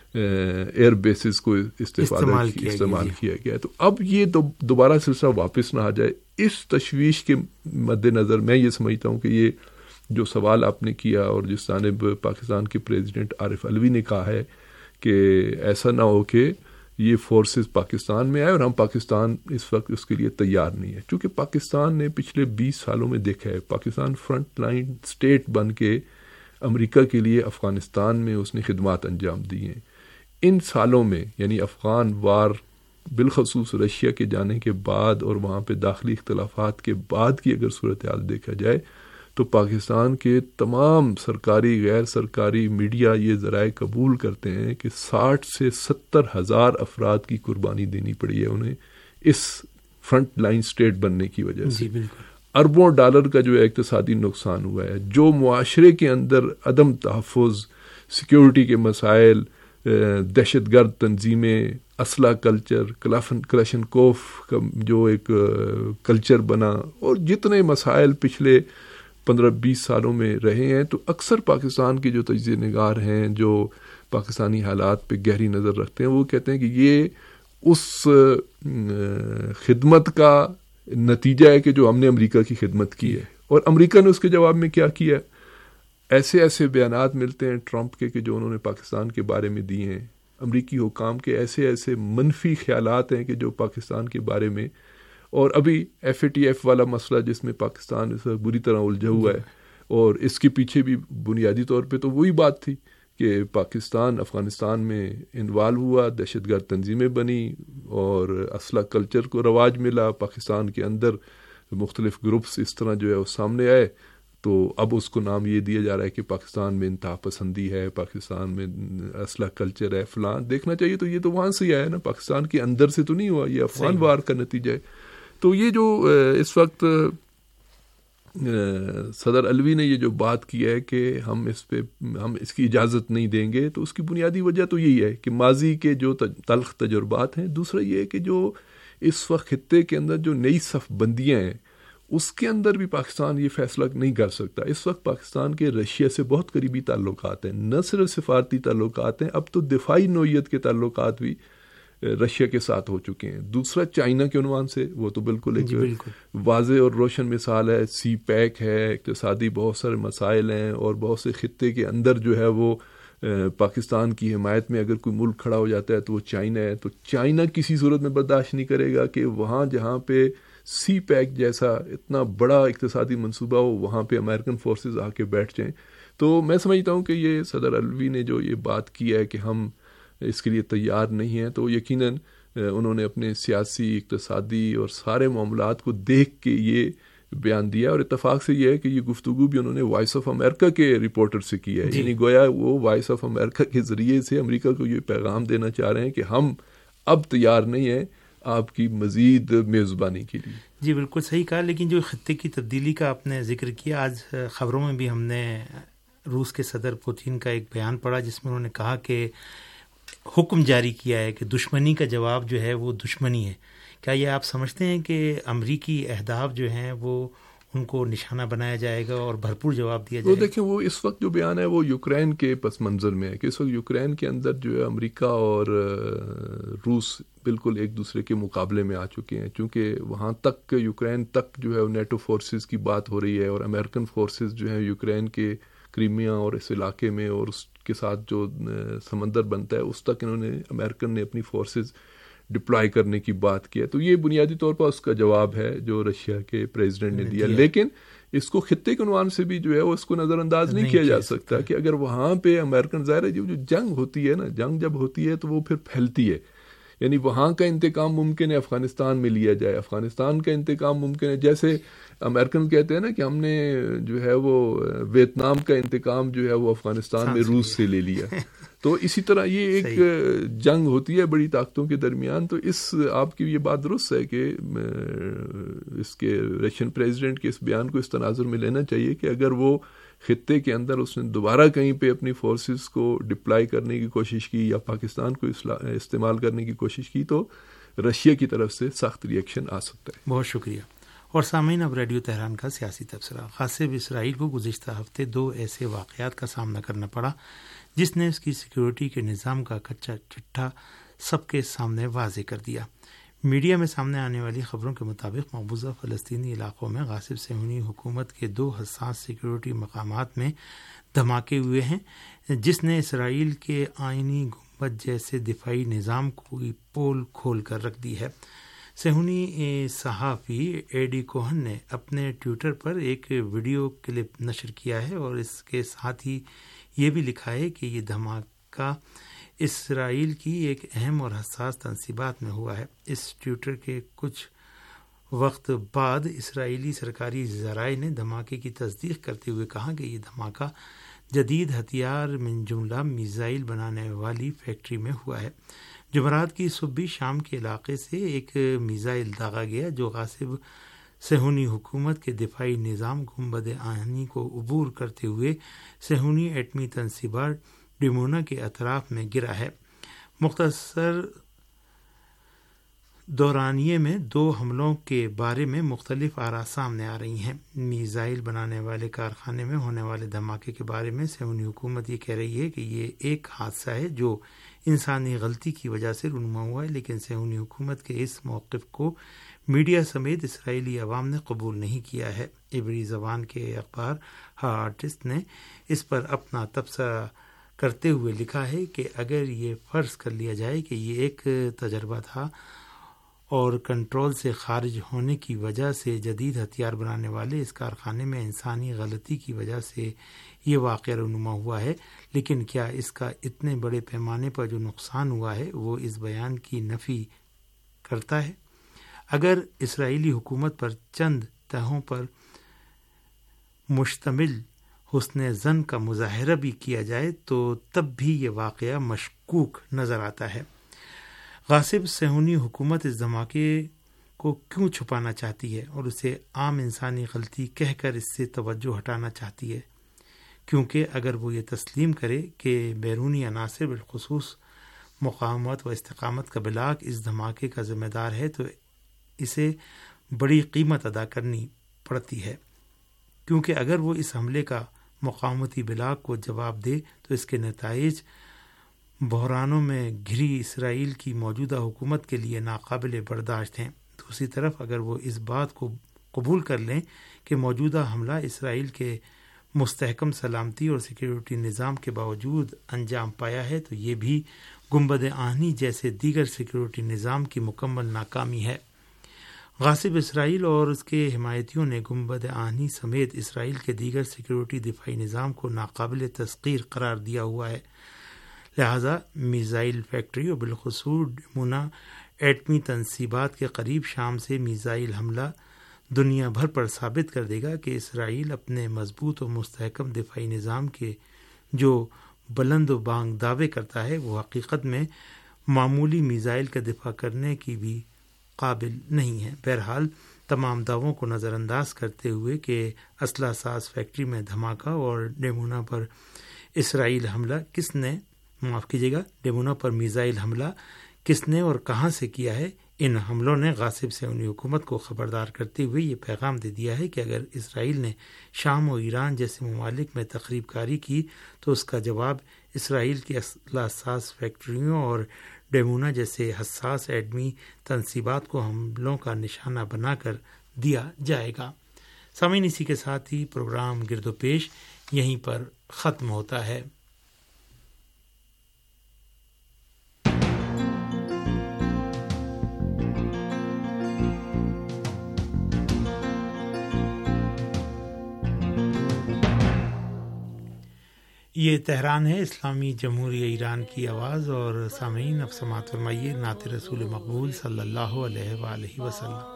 ایئر بیسز کو استفادہ استعمال کیا گیا. تو اب یہ دوبارہ سلسلہ واپس نہ آ جائے, اس تشویش کے مد نظر میں یہ سمجھتا ہوں کہ یہ جو سوال آپ نے کیا, اور جس جانب پاکستان کے پریزیڈنٹ عارف علوی نے کہا ہے کہ ایسا نہ ہو کہ یہ فورسز پاکستان میں آئے اور ہم پاکستان اس وقت اس کے لیے تیار نہیں ہے. چونکہ پاکستان نے پچھلے بیس سالوں میں دیکھا ہے, پاکستان فرنٹ لائن سٹیٹ بن کے امریکہ کے لیے افغانستان میں اس نے خدمات انجام دی ہیں. ان سالوں میں, یعنی افغان وار بالخصوص رشیا کے جانے کے بعد اور وہاں پہ داخلی اختلافات کے بعد کی اگر صورتحال دیکھا جائے, تو پاکستان کے تمام سرکاری غیر سرکاری میڈیا یہ ذرائع قبول کرتے ہیں کہ ساٹھ سے ستر ہزار افراد کی قربانی دینی پڑی ہے انہیں اس فرنٹ لائن سٹیٹ بننے کی وجہ سے. اربوں ڈالر کا جو اقتصادی نقصان ہوا ہے, جو معاشرے کے اندر عدم تحفظ, سیکیورٹی کے مسائل, دہشت گرد تنظیمیں, اسلحہ کلچر, کلاشن کوف کا جو ایک کلچر بنا, اور جتنے مسائل پچھلے پندرہ بیس سالوں میں رہے ہیں, تو اکثر پاکستان کے جو تجزیہ نگار ہیں, جو پاکستانی حالات پہ گہری نظر رکھتے ہیں, وہ کہتے ہیں کہ یہ اس خدمت کا نتیجہ ہے کہ جو ہم نے امریکہ کی خدمت کی ہے. اور امریکہ نے اس کے جواب میں کیا کیا, ایسے ایسے بیانات ملتے ہیں ٹرمپ کے کہ جو انہوں نے پاکستان کے بارے میں دیے ہیں, امریکی حکام کے ایسے ایسے منفی خیالات ہیں کہ جو پاکستان کے بارے میں, اور ابھی ایف اے ٹی ایف والا مسئلہ جس میں پاکستان اس وقت بری طرح الجھا ہوا ہے, اور اس کے پیچھے بھی بنیادی طور پہ تو وہی بات تھی کہ پاکستان افغانستان میں انوالو ہوا, دہشت گرد تنظیمیں بنی, اور اسلحہ کلچر کو رواج ملا, پاکستان کے اندر مختلف گروپس اس طرح جو ہے وہ سامنے آئے. تو اب اس کو نام یہ دیا جا رہا ہے کہ پاکستان میں انتہا پسندی ہے, پاکستان میں اسلحہ کلچر ہے, فلاں. دیکھنا چاہیے تو یہ تو وہاں سے ہی آیا نا, پاکستان کے اندر سے تو نہیں ہوا, یہ افغان وار کا نتیجہ ہے. تو یہ جو اس وقت صدر علوی نے یہ جو بات کی ہے کہ ہم اس پہ ہم اس کی اجازت نہیں دیں گے, تو اس کی بنیادی وجہ تو یہی ہے کہ ماضی کے جو تلخ تجربات ہیں. دوسرا یہ ہے کہ جو اس وقت خطے کے اندر جو نئی صف بندیاں ہیں, اس کے اندر بھی پاکستان یہ فیصلہ نہیں کر سکتا. اس وقت پاکستان کے رشیا سے بہت قریبی تعلقات ہیں, نہ صرف سفارتی تعلقات ہیں, اب تو دفاعی نوعیت کے تعلقات بھی رشیا کے ساتھ ہو چکے ہیں. دوسرا چائنا کے عنوان سے, وہ تو بالکل ایک واضح اور روشن مثال ہے. سی پیک ہے, اقتصادی بہت سارے مسائل ہیں, اور بہت سے خطے کے اندر جو ہے وہ پاکستان کی حمایت میں اگر کوئی ملک کھڑا ہو جاتا ہے تو وہ چائنا ہے. تو چائنا کسی صورت میں برداشت نہیں کرے گا کہ وہاں جہاں پہ سی پیک جیسا اتنا بڑا اقتصادی منصوبہ ہو, وہاں پہ امریکن فورسز آ کے بیٹھ جائیں. تو میں سمجھتا ہوں کہ یہ صدر علوی نے جو یہ بات کی ہے کہ ہم اس کے لیے تیار نہیں ہیں, تو یقیناً انہوں نے اپنے سیاسی, اقتصادی اور سارے معاملات کو دیکھ کے یہ بیان دیا. اور اتفاق سے یہ ہے کہ یہ گفتگو بھی انہوں نے وائس آف امریکہ کے رپورٹر سے کی ہے, یعنی گویا وہ وائس آف امریکہ کے ذریعے سے امریکہ کو یہ پیغام دینا چاہ رہے ہیں کہ ہم اب تیار نہیں ہیں آپ کی مزید میزبانی کے لیے. جی بالکل صحیح کہا. لیکن جو خطے کی تبدیلی کا آپ نے ذکر کیا, آج خبروں میں بھی ہم نے روس کے صدر پوتین کا ایک بیان پڑھا جس میں انہوں نے کہا کہ حکم جاری کیا ہے کہ دشمنی کا جواب جو ہے وہ دشمنی ہے. کیا یہ آپ سمجھتے ہیں کہ امریکی اہداف جو ہیں وہ ان کو نشانہ بنایا جائے گا اور بھرپور جواب دیا جائے گا؟ تو دیکھیں, وہ اس وقت جو بیان ہے وہ یوکرین کے پس منظر میں ہے کہ اس وقت یوکرین کے اندر جو ہے امریکہ اور روس بالکل ایک دوسرے کے مقابلے میں آ چکے ہیں. چونکہ وہاں تک یوکرین تک جو ہے نیٹو فورسز کی بات ہو رہی ہے, اور امریکن فورسز جو ہیں یوکرین کے کریمیا اور اس علاقے میں اور اس کے ساتھ جو سمندر بنتا ہے اس تک انہوں نے امریکن نے اپنی فورسز ڈپلائی کرنے کی بات کی ہے. تو یہ بنیادی طور پر اس کا جواب ہے جو رشیا کے پریزیڈنٹ نے دیا. لیکن اس کو خطے کے عنوان سے بھی جو ہے وہ اس کو نظر انداز نہیں کیا جا سکتا کہ اگر وہاں پہ امریکن ظاہر ہے جو جنگ ہوتی ہے نا، جنگ جب ہوتی ہے تو وہ پھر پھیلتی ہے، یعنی وہاں کا انتقام ممکن ہے افغانستان میں لیا جائے، افغانستان کا انتقام ممکن ہے، جیسے امریکن کہتے ہیں نا کہ ہم نے جو ہے وہ ویتنام کا انتقام جو ہے وہ افغانستان میں روس سے لے لیا، تو اسی طرح یہ ایک جنگ ہوتی ہے بڑی طاقتوں کے درمیان. تو اس آپ کی یہ بات درست ہے کہ اس کے رشین پریزیڈنٹ کے اس بیان کو اس تناظر میں لینا چاہیے کہ اگر وہ خطے کے اندر اس نے دوبارہ کہیں پہ اپنی فورسز کو ڈپلائی کرنے کی کوشش کی یا پاکستان کو استعمال کرنے کی کوشش کی تو رشیا کی طرف سے سخت ری ایکشن آ سکتا ہے. بہت شکریہ. اور سامعین، اب ریڈیو تہران کا سیاسی تبصرہ. قاسم اسرائیل کو گزشتہ ہفتے دو ایسے واقعات کا سامنا کرنا پڑا جس نے اس کی سیکیورٹی کے نظام کا کچا چٹھا سب کے سامنے واضح کر دیا. میڈیا میں سامنے آنے والی خبروں کے مطابق مقبوضہ فلسطینی علاقوں میں غاصب صہیونی حکومت کے دو حساس سیکیورٹی مقامات میں دھماکے ہوئے ہیں، جس نے اسرائیل کے آئینی گنبد جیسے دفاعی نظام کو پول کھول کر رکھ دی ہے. صہیونی صحافی ایڈی کوہن نے اپنے ٹویٹر پر ایک ویڈیو کلپ نشر کیا ہے اور اس کے ساتھ ہی یہ بھی لکھا ہے کہ یہ دھماکہ اسرائیل کی ایک اہم اور حساس تنصیبات میں ہوا ہے. اس ٹویٹر کے کچھ وقت بعد اسرائیلی سرکاری ذرائع نے دھماکے کی تصدیق کرتے ہوئے کہا کہ یہ دھماکہ جدید ہتھیار من جملہ میزائل بنانے والی فیکٹری میں ہوا ہے. جمعرات کی صبح شام کے علاقے سے ایک میزائل داغا گیا جو غاصب صہیونی حکومت کے دفاعی نظام گنبد آہنی کو عبور کرتے ہوئے صہیونی ایٹمی تنصیبات ڈمونا کے اطراف میں گرا ہے. مختصر دورانیے میں دو حملوں کے بارے میں مختلف آراء سامنے آ رہی ہیں. میزائل بنانے والے کارخانے میں ہونے والے دھماکے کے بارے میں صہیونی حکومت یہ کہہ رہی ہے کہ یہ ایک حادثہ ہے جو انسانی غلطی کی وجہ سے رونما ہوا ہے، لیکن صہیونی حکومت کے اس موقف کو میڈیا سمیت اسرائیلی عوام نے قبول نہیں کیا ہے. عبری زبان کے اخبار ہارٹسٹ نے اس پر اپنا تبصرہ کرتے ہوئے لکھا ہے کہ اگر یہ فرض کر لیا جائے کہ یہ ایک تجربہ تھا اور کنٹرول سے خارج ہونے کی وجہ سے جدید ہتھیار بنانے والے اس کارخانے میں انسانی غلطی کی وجہ سے یہ واقعہ رونما ہوا ہے، لیکن کیا اس کا اتنے بڑے پیمانے پر جو نقصان ہوا ہے وہ اس بیان کی نفی کرتا ہے؟ اگر اسرائیلی حکومت پر چند تہوں پر مشتمل حسن زن کا مظاہرہ بھی کیا جائے تو تب بھی یہ واقعہ مشکوک نظر آتا ہے. غاصب صہیونی حکومت اس دھماکے کو کیوں چھپانا چاہتی ہے اور اسے عام انسانی غلطی کہہ کر اس سے توجہ ہٹانا چاہتی ہے؟ کیونکہ اگر وہ یہ تسلیم کرے کہ بیرونی عناصر بالخصوص مقاومت و استقامت کا بلاک اس دھماکے کا ذمہ دار ہے تو اسے بڑی قیمت ادا کرنی پڑتی ہے، کیونکہ اگر وہ اس حملے کا مقاومتی بلاک کو جواب دے تو اس کے نتائج بحرانوں میں گھری اسرائیل کی موجودہ حکومت کے لیے ناقابل برداشت ہیں. دوسری طرف اگر وہ اس بات کو قبول کر لیں کہ موجودہ حملہ اسرائیل کے مستحکم سلامتی اور سیکیورٹی نظام کے باوجود انجام پایا ہے تو یہ بھی گنبد آہنی جیسے دیگر سیکیورٹی نظام کی مکمل ناکامی ہے. غاصب اسرائیل اور اس کے حمایتیوں نے گنبد آہنی سمیت اسرائیل کے دیگر سیکیورٹی دفاعی نظام کو ناقابل تسخیر قرار دیا ہوا ہے. لہذا میزائل فیکٹری اور بالخصوص ڈمونا ایٹمی تنصیبات کے قریب شام سے میزائل حملہ دنیا بھر پر ثابت کر دے گا کہ اسرائیل اپنے مضبوط و مستحکم دفاعی نظام کے جو بلند و بانگ دعوے کرتا ہے وہ حقیقت میں معمولی میزائل کا دفاع کرنے کی بھی قابل نہیں ہے. بہرحال تمام دعووں کو نظر انداز کرتے ہوئے کہ اسلحہ ساز فیکٹری میں دھماکہ اور ڈمونا پر اسرائیل حملہ کس نے معاف کیجیے گا ڈمونا پر میزائل حملہ کس نے اور کہاں سے کیا ہے، ان حملوں نے غاصب صہیونی حکومت کو خبردار کرتے ہوئے یہ پیغام دے دیا ہے کہ اگر اسرائیل نے شام و ایران جیسے ممالک میں تخریب کاری کی تو اس کا جواب اسرائیل کی اسلحہ ساز فیکٹریوں اور ڈیمونا جیسے حساس ایٹمی تنصیبات کو حملوں کا نشانہ بنا کر دیا جائے گا. سامعین، اسی کے ساتھ ہی پروگرام گرد و پیش یہیں پر ختم ہوتا ہے. یہ تہران ہے، اسلامی جمہوریہ ایران کی آواز، اور سامعین اب سماعت فرمائیے نعت رسول مقبول صلی اللہ علیہ وآلہ وسلم۔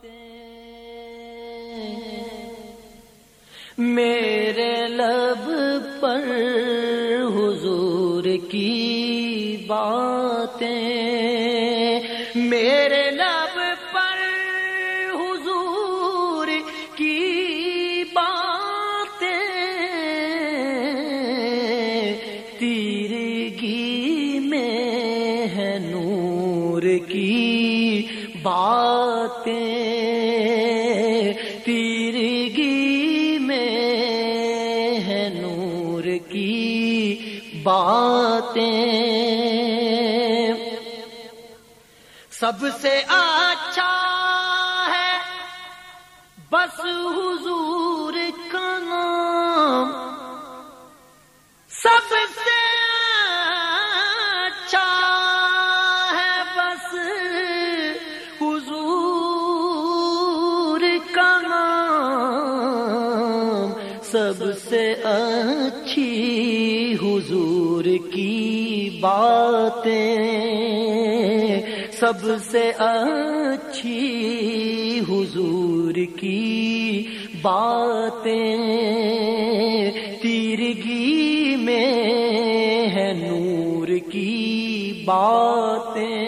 میرے لب پر حضور کی باتیں، میرے لب پر حضور کی باتیں، تیرگی میں ہے نور کی باتیں، تیرگی میں ہے نور کی باتیں، سب سے اچھا ہے بس حضور کا نام، سب سے اچھا ہے بس حضور کا نام، سب سے اچھی حضور کی باتیں، سب سے اچھی حضور کی باتیں، تیرگی میں ہے نور کی باتیں،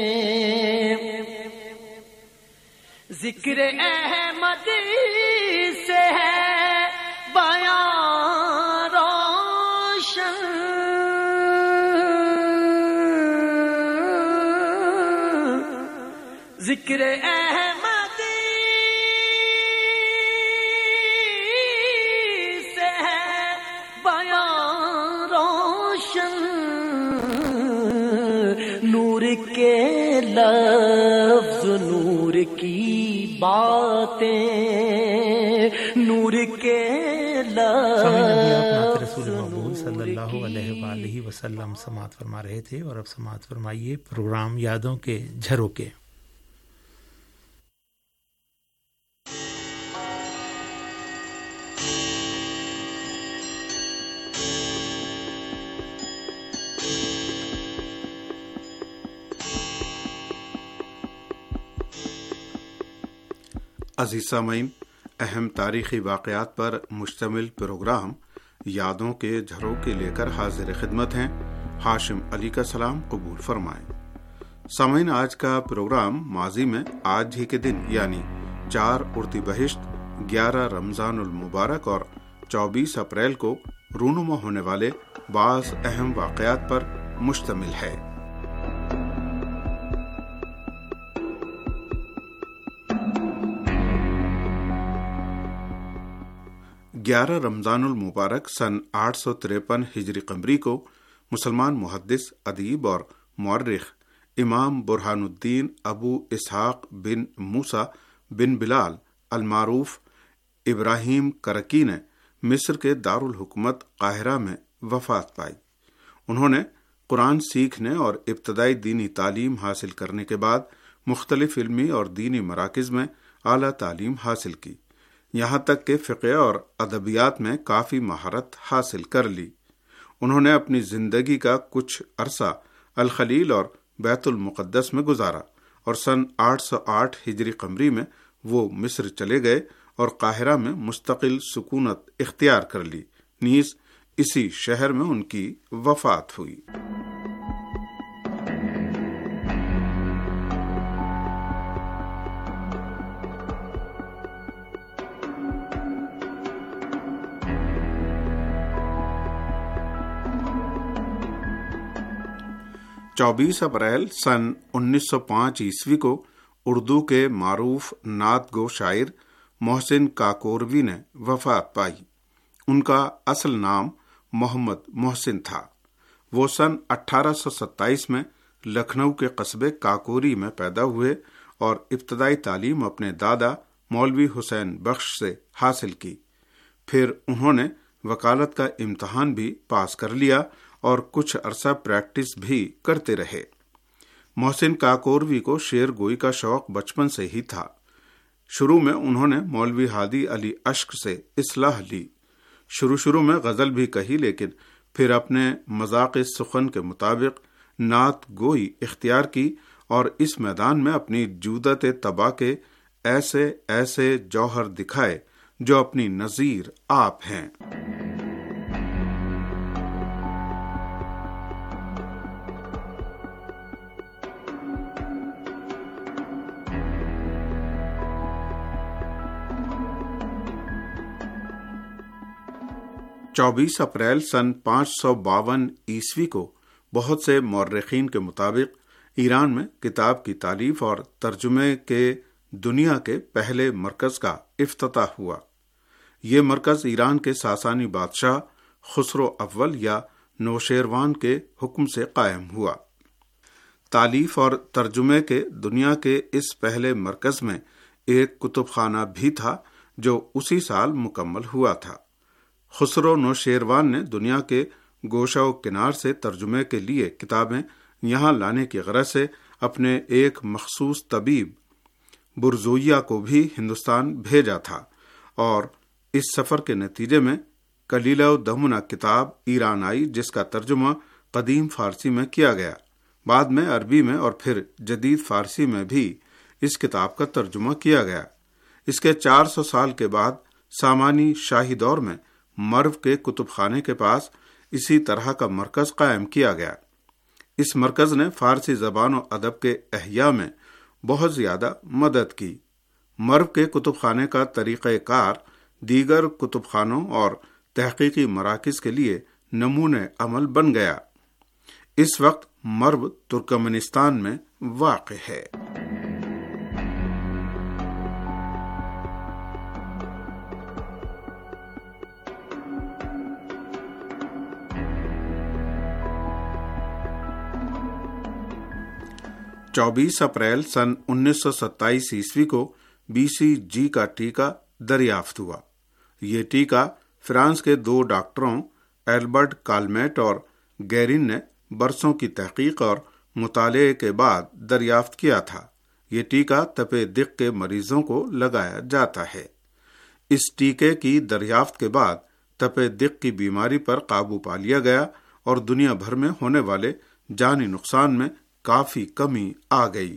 ذکر احمد سے ہے بیان روشن، ذکر احمد سے ہے بیان روشن، نور کے لفظ نور کی باتیں، نور کے لفظ رسول مقبول صلی اللہ علیہ وآلہ وسلم سماعت فرما رہے تھے، اور اب سماعت فرمائیے پروگرام یادوں کے جھروکے۔ عزیز سامعین، اہم تاریخی واقعات پر مشتمل پروگرام یادوں کے جھروکے لے کر حاضر خدمت ہیں۔ ہاشم علی کا سلام قبول فرمائیں۔ سامعین، آج کا پروگرام ماضی میں آج ہی کے دن یعنی چار اردیبہشت، گیارہ رمضان المبارک اور چوبیس اپریل کو رونما ہونے والے بعض اہم واقعات پر مشتمل ہے۔ گیارہ رمضان المبارک سن آٹھ سو تریپن ہجری قمری کو مسلمان محدث، ادیب اور مورخ امام برہان الدین ابو اسحاق بن موسیٰ بن بلال المعروف ابراہیم کرکی نے مصر کے دارالحکومت قاہرہ میں وفات پائی۔ انہوں نے قرآن سیکھنے اور ابتدائی دینی تعلیم حاصل کرنے کے بعد مختلف علمی اور دینی مراکز میں اعلیٰ تعلیم حاصل کی، یہاں تک کہ فقہ اور ادبیات میں کافی مہارت حاصل کر لی۔ انہوں نے اپنی زندگی کا کچھ عرصہ الخلیل اور بیت المقدس میں گزارا، اور سن آٹھ سو آٹھ ہجری قمری میں وہ مصر چلے گئے اور قاہرہ میں مستقل سکونت اختیار کر لی، نیز اسی شہر میں ان کی وفات ہوئی۔ چوبیس اپریل سن انیس سو پانچ عیسوی کو اردو کے معروف نعت گو شاعر محسن کاکوروی نے وفات پائی۔ ان کا اصل نام محمد محسن تھا۔ وہ سن اٹھارہ سو ستائیس میں لکھنؤ کے قصبے کاکوری میں پیدا ہوئے اور ابتدائی تعلیم اپنے دادا مولوی حسین بخش سے حاصل کی۔ پھر انہوں نے وکالت کا امتحان بھی پاس کر لیا اور کچھ عرصہ پریکٹس بھی کرتے رہے۔ محسن کاکوروی کو شعر گوئی کا شوق بچپن سے ہی تھا۔ شروع میں انہوں نے مولوی ہادی علی اشک سے اصلاح لی۔ شروع شروع میں غزل بھی کہی، لیکن پھر اپنے مذاق سخن کے مطابق نعت گوئی اختیار کی اور اس میدان میں اپنی جودت طبع کے ایسے ایسے جوہر دکھائے جو اپنی نظیر آپ ہیں۔ چوبیس اپریل سن پانچ سو باون عیسوی کو بہت سے مورخین کے مطابق ایران میں کتاب کی تالیف اور ترجمے کے دنیا کے پہلے مرکز کا افتتاح ہوا۔ یہ مرکز ایران کے ساسانی بادشاہ خسرو اول یا نوشیروان کے حکم سے قائم ہوا۔ تالیف اور ترجمے کے دنیا کے اس پہلے مرکز میں ایک کتب خانہ بھی تھا جو اسی سال مکمل ہوا تھا۔ خسرو نوشیروان نے دنیا کے گوشہ و کنار سے ترجمے کے لیے کتابیں یہاں لانے کی غرض سے اپنے ایک مخصوص طبیب برزویہ کو بھی ہندوستان بھیجا تھا، اور اس سفر کے نتیجے میں کلیلہ و دمنہ کتاب ایران آئی، جس کا ترجمہ قدیم فارسی میں کیا گیا۔ بعد میں عربی میں اور پھر جدید فارسی میں بھی اس کتاب کا ترجمہ کیا گیا۔ اس کے چار سو سال کے بعد سامانی شاہی دور میں مرو کے کتب خانے کے پاس اسی طرح کا مرکز قائم کیا گیا۔ اس مرکز نے فارسی زبان و ادب کے احیاء میں بہت زیادہ مدد کی۔ مرو کے کتب خانے کا طریقہ کار دیگر کتب خانوں اور تحقیقی مراکز کے لیے نمونہ عمل بن گیا۔ اس وقت مرو ترکمنستان میں واقع ہے۔ چوبیس اپریل سن انیس سو ستائیس عیسوی کو بی سی جی کا ٹیکہ دریافت ہوا۔ یہ ٹیکہ فرانس کے دو ڈاکٹروں ایلبرٹ کالمیٹ اور گیرین نے برسوں کی تحقیق اور مطالعے کے بعد دریافت کیا تھا۔ یہ ٹیکہ تپے دق کے مریضوں کو لگایا جاتا ہے۔ اس ٹیکے کی دریافت کے بعد تپے دق کی بیماری پر قابو پا لیا گیا اور دنیا بھر میں ہونے والے جانی نقصان میں کافی کمی آ گئی۔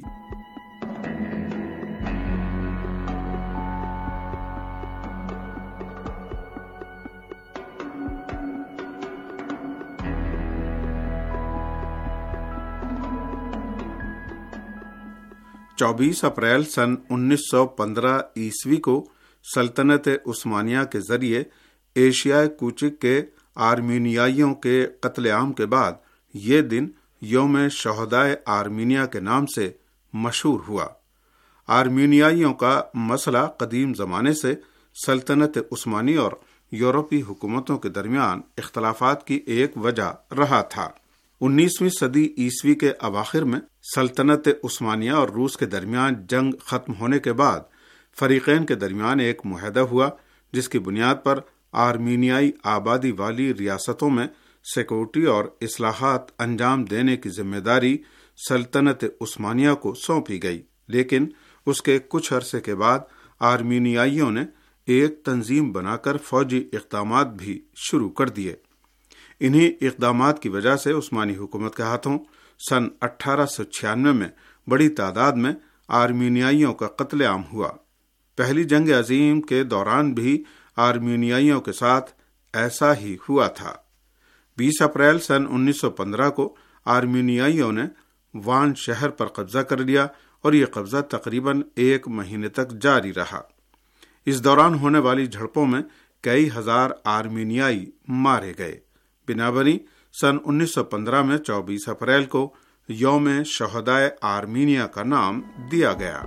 چوبیس اپریل سن انیس سو پندرہ عیسوی کو سلطنت عثمانیہ کے ذریعے ایشیائے کوچک کے آرمینیائیوں کے قتل عام کے بعد یہ دن یوم شہدائے آرمینیا کے نام سے مشہور ہوا۔ آرمینیائیوں کا مسئلہ قدیم زمانے سے سلطنت عثمانی اور یورپی حکومتوں کے درمیان اختلافات کی ایک وجہ رہا تھا۔ انیسویں صدی عیسوی کے اواخر میں سلطنت عثمانیہ اور روس کے درمیان جنگ ختم ہونے کے بعد فریقین کے درمیان ایک معاہدہ ہوا، جس کی بنیاد پر آرمینیائی آبادی والی ریاستوں میں سیکورٹی اور اصلاحات انجام دینے کی ذمہ داری سلطنت عثمانیہ کو سونپی گئی۔ لیکن اس کے کچھ عرصے کے بعد آرمینیائیوں نے ایک تنظیم بنا کر فوجی اقدامات بھی شروع کر دیے۔ انہی اقدامات کی وجہ سے عثمانی حکومت کے ہاتھوں سن اٹھارہ سو چھیانوے میں بڑی تعداد میں آرمینیائیوں کا قتل عام ہوا۔ پہلی جنگ عظیم کے دوران بھی آرمینیائیوں کے ساتھ ایسا ہی ہوا تھا۔ بیس اپریل سن انیس سو پندرہ کو آرمینیائیوں نے وان شہر پر قبضہ کر لیا اور یہ قبضہ تقریباً ایک مہینے تک جاری رہا۔ اس دوران ہونے والی جھڑپوں میں کئی ہزار آرمینیائی مارے گئے۔ بنابراً سن انیس سو پندرہ میں چوبیس اپریل کو یوم شہدائے آرمینیا کا نام دیا گیا۔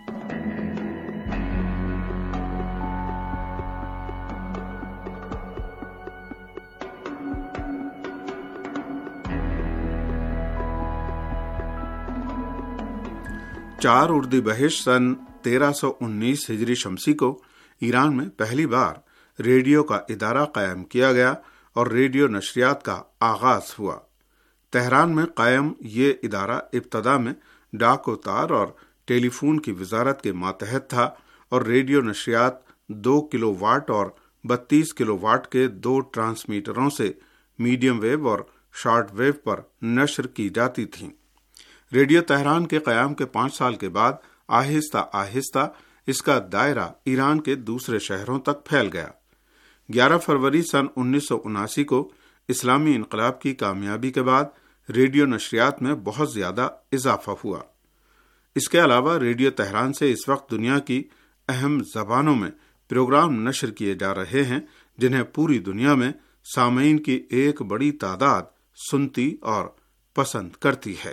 چار اردی بہش سن تیرہ سو انیس ہجری شمسی کو ایران میں پہلی بار ریڈیو کا ادارہ قائم کیا گیا اور ریڈیو نشریات کا آغاز ہوا۔ تہران میں قائم یہ ادارہ ابتدا میں ڈاک و تار اور ٹیلی فون کی وزارت کے ماتحت تھا اور ریڈیو نشریات دو کلو واٹ اور بتیس کلو واٹ کے دو ٹرانسمیٹروں سے میڈیم ویو اور شارٹ ویو پر نشر کی جاتی تھیں۔ ریڈیو تہران کے قیام کے پانچ سال کے بعد آہستہ آہستہ اس کا دائرہ ایران کے دوسرے شہروں تک پھیل گیا۔ گیارہ فروری سن انیس سو اناسی کو اسلامی انقلاب کی کامیابی کے بعد ریڈیو نشریات میں بہت زیادہ اضافہ ہوا۔ اس کے علاوہ ریڈیو تہران سے اس وقت دنیا کی اہم زبانوں میں پروگرام نشر کیے جا رہے ہیں، جنہیں پوری دنیا میں سامعین کی ایک بڑی تعداد سنتی اور پسند کرتی ہے۔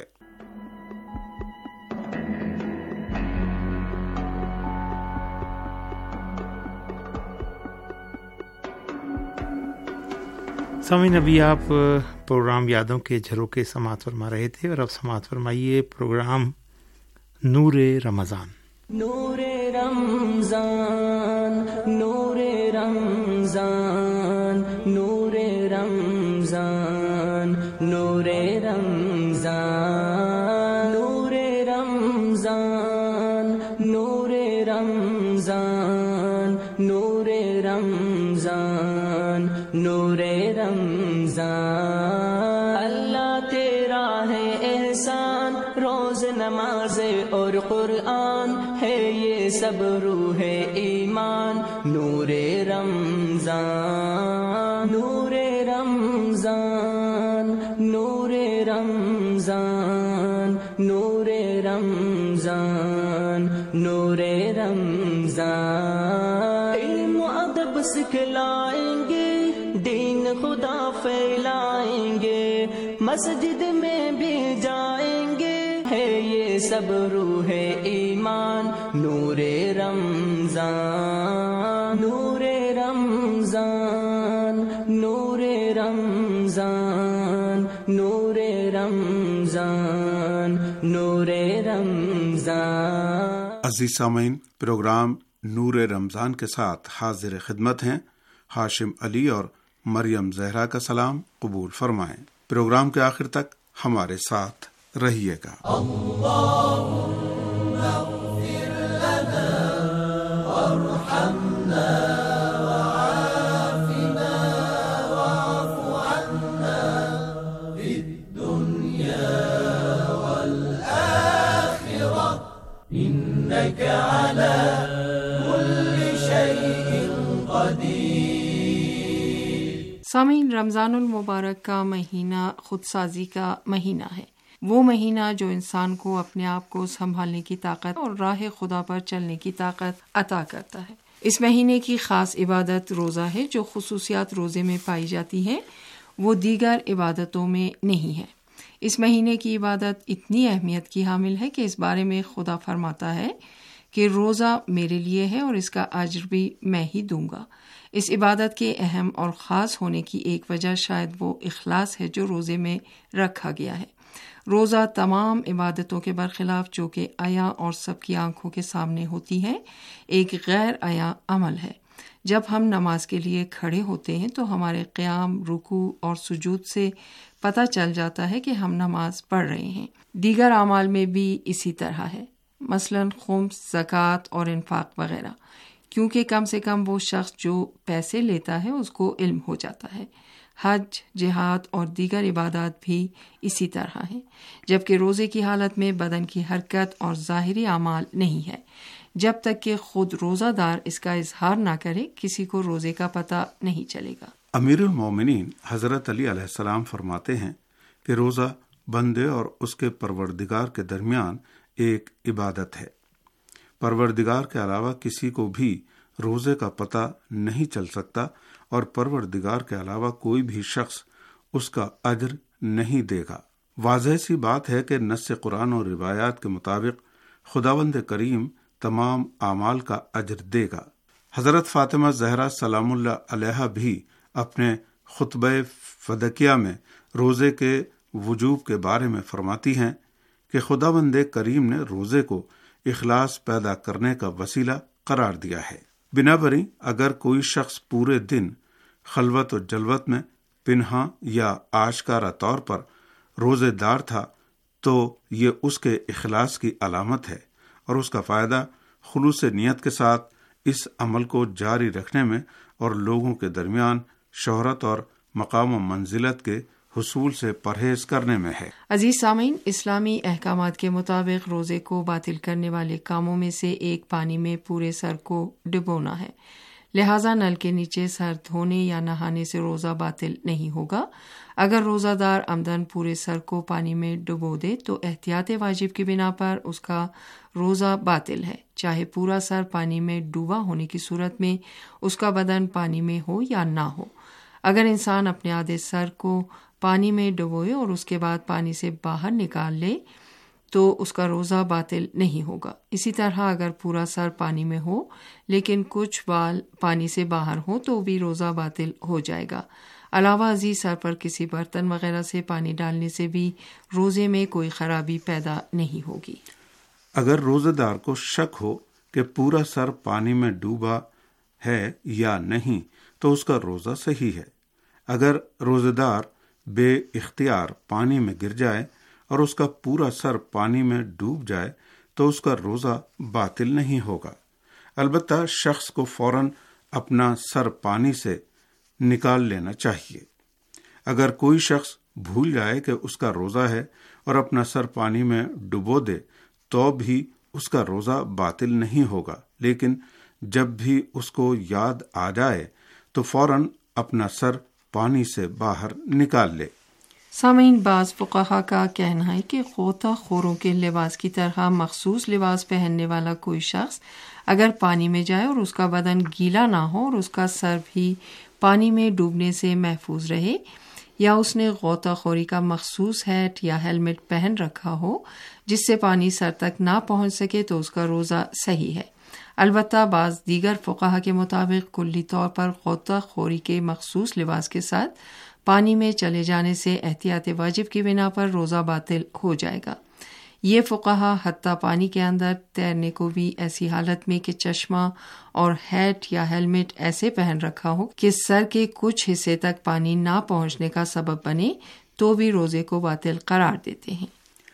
سامعین، ابھی آپ پروگرام یادوں کے جھروکے سماعت فرما رہے تھے، اور اب سماعت فرمائیے پروگرام نور رمضان۔ نور رمضان، نور رمضان، نور رمضان، نور رمضان، نور رمضان، نور رمضان، نور رمضان، نور رمضان۔ اللہ تیرا ہے احسان، روز نماز اور قرآن ہے یہ سب روح ایمان۔ نور رمضان، نور رمضان، نور رمضان، نور رمضان، نور رمضان۔ علم و ادب سکھلائیں گے، دین خدا پھیلائیں گے، مسجد میں بھی جائیں گے، ہے یہ سب روح ایمان۔ نور رمضان، نور رمضان، نور رمضان، نور رمضان، نور رمضان۔ عزیز سامعین، پروگرام نور رمضان کے ساتھ حاضر خدمت ہیں ہاشم علی اور مریم زہرا کا سلام قبول فرمائیں۔ پروگرام کے آخر تک ہمارے ساتھ رہیے گا۔ اللہم اغفر لنا وارحمنا وعافنا واعف عنا فی الدنیا والآخرہ انک علی کل شیء قدیر۔ سامعین، رمضان المبارک کا مہینہ خود سازی کا مہینہ ہے، وہ مہینہ جو انسان کو اپنے آپ کو سنبھالنے کی طاقت اور راہ خدا پر چلنے کی طاقت عطا کرتا ہے۔ اس مہینے کی خاص عبادت روزہ ہے۔ جو خصوصیات روزے میں پائی جاتی ہیں وہ دیگر عبادتوں میں نہیں ہے۔ اس مہینے کی عبادت اتنی اہمیت کی حامل ہے کہ اس بارے میں خدا فرماتا ہے کہ روزہ میرے لیے ہے اور اس کا اجر بھی میں ہی دوں گا۔ اس عبادت کے اہم اور خاص ہونے کی ایک وجہ شاید وہ اخلاص ہے جو روزے میں رکھا گیا ہے۔ روزہ تمام عبادتوں کے برخلاف، جو کہ عیاں اور سب کی آنکھوں کے سامنے ہوتی ہے، ایک غیر عیاں عمل ہے۔ جب ہم نماز کے لیے کھڑے ہوتے ہیں تو ہمارے قیام، رکوع اور سجود سے پتہ چل جاتا ہے کہ ہم نماز پڑھ رہے ہیں۔ دیگر اعمال میں بھی اسی طرح ہے، مثلاً خمس، زکوٰۃ اور انفاق وغیرہ، کیونکہ کم سے کم وہ شخص جو پیسے لیتا ہے اس کو علم ہو جاتا ہے۔ حج، جہاد اور دیگر عبادات بھی اسی طرح ہیں، جبکہ روزے کی حالت میں بدن کی حرکت اور ظاہری اعمال نہیں ہے۔ جب تک کہ خود روزہ دار اس کا اظہار نہ کرے، کسی کو روزے کا پتہ نہیں چلے گا۔ امیر المومنین حضرت علی علیہ السلام فرماتے ہیں کہ روزہ بندے اور اس کے پروردگار کے درمیان ایک عبادت ہے۔ پروردگار کے علاوہ کسی کو بھی روزے کا پتہ نہیں چل سکتا، اور پروردگار کے علاوہ کوئی بھی شخص اس کا اجر نہیں دے گا۔ واضح سی بات ہے کہ نص قرآن اور روایات کے مطابق خداوند کریم تمام اعمال کا اجر دے گا۔ حضرت فاطمہ زہرا سلام اللہ علیہا بھی اپنے خطبہ فدکیہ میں روزے کے وجوب کے بارے میں فرماتی ہیں کہ خداوند کریم نے روزے کو اخلاص پیدا کرنے کا وسیلہ قرار دیا ہے۔ بنابراً اگر کوئی شخص پورے دن خلوت و جلوت میں پنہاں یا آشکارا طور پر روزے دار تھا تو یہ اس کے اخلاص کی علامت ہے، اور اس کا فائدہ خلوص نیت کے ساتھ اس عمل کو جاری رکھنے میں اور لوگوں کے درمیان شہرت اور مقام و منزلت کے حصول سے پرہیز کرنے میں ہے۔ عزیز سامعین، اسلامی احکامات کے مطابق روزے کو باطل کرنے والے کاموں میں سے ایک پانی میں پورے سر کو ڈبونا ہے، لہٰذا نل کے نیچے سر دھونے یا نہانے سے روزہ باطل نہیں ہوگا۔ اگر روزہ دار عمدن پورے سر کو پانی میں ڈبو دے تو احتیاط واجب کی بنا پر اس کا روزہ باطل ہے، چاہے پورا سر پانی میں ڈوبا ہونے کی صورت میں اس کا بدن پانی میں ہو یا نہ ہو۔ اگر انسان اپنے آدھے سر کو پانی میں ڈبوئے اور اس کے بعد پانی سے باہر نکال لے تو اس کا روزہ باطل نہیں ہوگا۔ اسی طرح اگر پورا سر پانی میں ہو لیکن کچھ بال پانی سے باہر ہو تو بھی روزہ باطل ہو جائے گا۔ علاوہ ازیں سر پر کسی برتن وغیرہ سے پانی ڈالنے سے بھی روزے میں کوئی خرابی پیدا نہیں ہوگی۔ اگر روزہ دار کو شک ہو کہ پورا سر پانی میں ڈوبا ہے یا نہیں تو اس کا روزہ صحیح ہے۔ اگر روزہ دار بے اختیار پانی میں گر جائے اور اس کا پورا سر پانی میں ڈوب جائے تو اس کا روزہ باطل نہیں ہوگا، البتہ شخص کو فوراً اپنا سر پانی سے نکال لینا چاہیے۔ اگر کوئی شخص بھول جائے کہ اس کا روزہ ہے اور اپنا سر پانی میں ڈبو دے تو بھی اس کا روزہ باطل نہیں ہوگا، لیکن جب بھی اس کو یاد آ جائے تو فوراً اپنا سر پانی سے باہر نکال لے۔ سامعین، بعض فقہا کا کہنا ہے کہ غوطہ خوروں کے لباس کی طرح مخصوص لباس پہننے والا کوئی شخص اگر پانی میں جائے اور اس کا بدن گیلا نہ ہو اور اس کا سر بھی پانی میں ڈوبنے سے محفوظ رہے، یا اس نے غوطہ خوری کا مخصوص ہیٹ یا ہیلمٹ پہن رکھا ہو جس سے پانی سر تک نہ پہنچ سکے تو اس کا روزہ صحیح ہے۔ البتہ بعض دیگر فقہا کے مطابق کلی طور پر غوطہ خوری کے مخصوص لباس کے ساتھ پانی میں چلے جانے سے احتیاط واجب کی بنا پر روزہ باطل ہو جائے گا۔ یہ فقہا حتیٰ پانی کے اندر تیرنے کو بھی ایسی حالت میں کہ چشمہ اور ہیٹ یا ہیلمٹ ایسے پہن رکھا ہو کہ سر کے کچھ حصے تک پانی نہ پہنچنے کا سبب بنے تو بھی روزے کو باطل قرار دیتے ہیں۔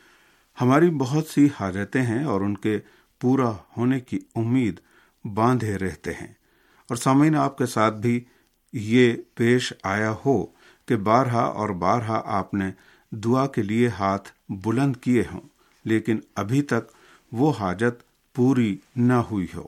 ہماری بہت سی حاجتیں ہیں اور ان کے پورا ہونے کی امید باندھے رہتے ہیں، اور سامعین آپ کے ساتھ بھی یہ پیش آیا ہو کہ بارہا اور بارہا آپ نے دعا کے لیے ہاتھ بلند کیے ہوں لیکن ابھی تک وہ حاجت پوری نہ ہوئی ہو۔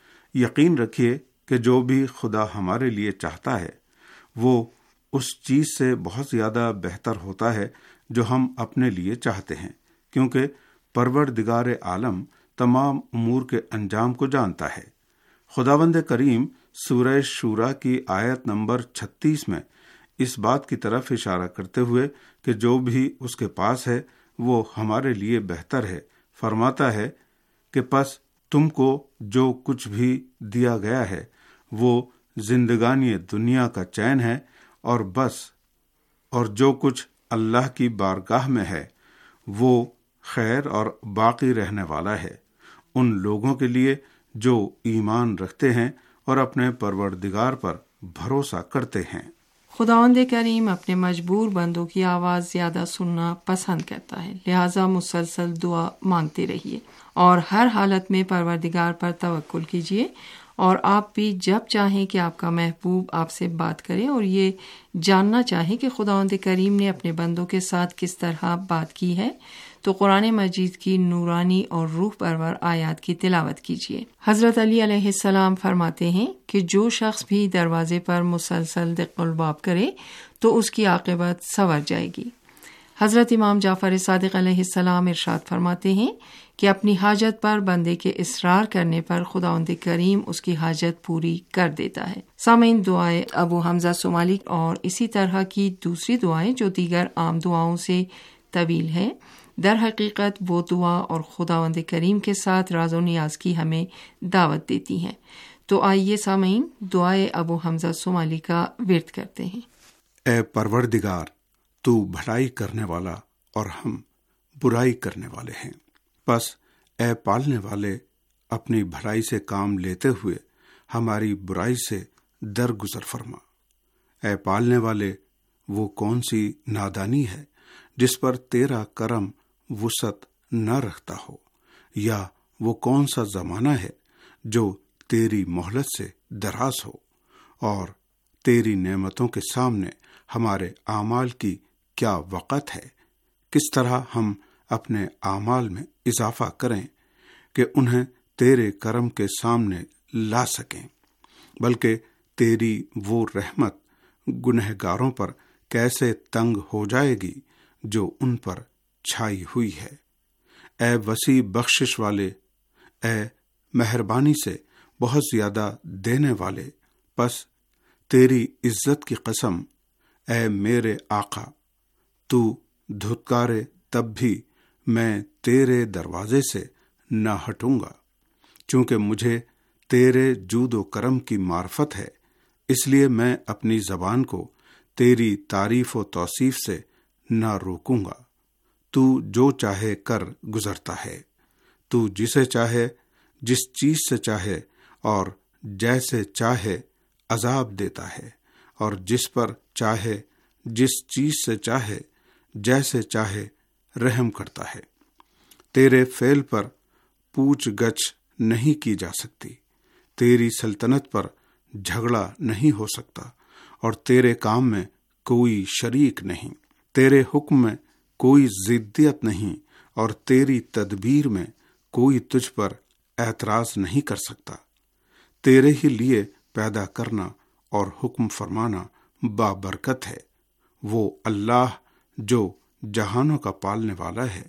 یقین رکھیے کہ جو بھی خدا ہمارے لیے چاہتا ہے وہ اس چیز سے بہت زیادہ بہتر ہوتا ہے جو ہم اپنے لیے چاہتے ہیں، کیونکہ پروردگار عالم تمام امور کے انجام کو جانتا ہے۔ خداوند کریم سورہ شورا کی آیت نمبر چھتیس میں اس بات کی طرف اشارہ کرتے ہوئے کہ جو بھی اس کے پاس ہے وہ ہمارے لیے بہتر ہے، فرماتا ہے کہ پس تم کو جو کچھ بھی دیا گیا ہے وہ زندگانی دنیا کا چین ہے اور بس، اور جو کچھ اللہ کی بارگاہ میں ہے وہ خیر اور باقی رہنے والا ہے ان لوگوں کے لیے جو ایمان رکھتے ہیں اور اپنے پروردگار پر بھروسہ کرتے ہیں۔ خداوند کریم اپنے مجبور بندوں کی آواز زیادہ سننا پسند کرتا ہے، لہٰذا مسلسل دعا مانگتے رہیے اور ہر حالت میں پروردگار پر توکل کیجیے، اور آپ بھی جب چاہیں کہ آپ کا محبوب آپ سے بات کرے اور یہ جاننا چاہیں کہ خداوند کریم نے اپنے بندوں کے ساتھ کس طرح بات کی ہے تو قرآن مجید کی نورانی اور روح پرور آیات کی تلاوت کیجیے۔ حضرت علی علیہ السلام فرماتے ہیں کہ جو شخص بھی دروازے پر مسلسل دق الباب کرے تو اس کی عاقبت سنور جائے گی۔ حضرت امام جعفر صادق علیہ السلام ارشاد فرماتے ہیں کہ اپنی حاجت پر بندے کے اصرار کرنے پر خداوند کریم اس کی حاجت پوری کر دیتا ہے۔ سامعین، دعائے ابو حمزہ صومالی اور اسی طرح کی دوسری دعائیں جو دیگر عام دعاؤں سے طویل ہیں، در حقیقت وہ دعا اور خداوند کریم کے ساتھ راز و نیاز کی ہمیں دعوت دیتی ہیں۔ تو آئیے سامعین دعائے ابو حمزہ صومالی کا ورد کرتے ہیں۔ اے پروردگار، تو بھلائی کرنے والا اور ہم برائی کرنے والے ہیں، پس اے پالنے والے اپنی بھلائی سے کام لیتے ہوئے ہماری برائی سے درگزر فرما۔ اے پالنے والے، وہ کون سی نادانی ہے جس پر تیرا کرم وسعت نہ رکھتا ہو، یا وہ کون سا زمانہ ہے جو تیری مہلت سے دراز ہو اور تیری نعمتوں کے سامنے ہمارے اعمال کی کیا وقت ہے، کس طرح ہم اپنے اعمال میں اضافہ کریں کہ انہیں تیرے کرم کے سامنے لا سکیں، بلکہ تیری وہ رحمت گنہگاروں پر کیسے تنگ ہو جائے گی جو ان پر چھائی ہوئی ہے۔ اے وسیع بخشش والے، اے مہربانی سے بہت زیادہ دینے والے، پس تیری عزت کی قسم اے میرے آقا، تو دھتکارے تب بھی میں تیرے دروازے سے نہ ہٹوں گا، چونکہ مجھے تیرے جود و کرم کی معرفت ہے، اس لیے میں اپنی زبان کو تیری تعریف و توصیف سے نہ روکوں گا۔ تو جو چاہے کر گزرتا ہے، تو جسے چاہے جس چیز سے چاہے اور جیسے چاہے عذاب دیتا ہے، اور جس پر چاہے جس چیز سے چاہے جیسے چاہے رحم کرتا ہے۔ تیرے فعل پر پوچھ گچھ نہیں کی جا سکتی، تیری سلطنت پر جھگڑا نہیں ہو سکتا، اور تیرے کام میں کوئی شریک نہیں، تیرے حکم میں کوئی ضدیت نہیں، اور تیری تدبیر میں کوئی تجھ پر اعتراض نہیں کر سکتا۔ تیرے ہی لیے پیدا کرنا اور حکم فرمانا بابرکت ہے، وہ اللہ جو جہانوں کا پالنے والا ہے۔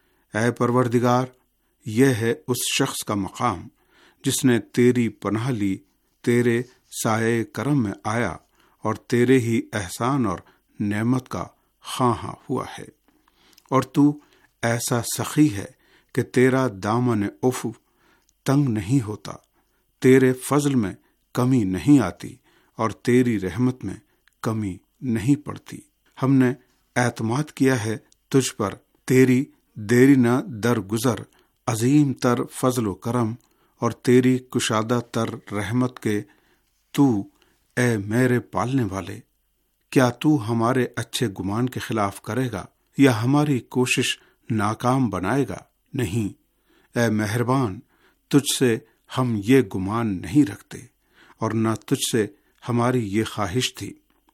اے پروردگار، یہ ہے اس شخص کا مقام جس نے تیری پناہ لی، تیرے سائے کرم میں آیا اور تیرے ہی احسان اور نعمت کا خواہاں ہوا ہے، اور تو ایسا سخی ہے کہ تیرا دامن عفو تنگ نہیں ہوتا، تیرے فضل میں کمی نہیں آتی اور تیری رحمت میں کمی نہیں پڑتی۔ ہم نے اعتماد کیا ہے تجھ پر، تیری دیری نہ درگزر عظیم تر فضل و کرم اور تیری کشادہ تر رحمت کے تو اے میرے پالنے والے، کیا تو ہمارے اچھے گمان کے خلاف کرے گا یا ہماری کوشش ناکام بنائے گا؟ نہیں، اے مہربان، تجھ سے ہم یہ گمان نہیں رکھتے اور نہ تجھ سے ہماری یہ خواہش تھی۔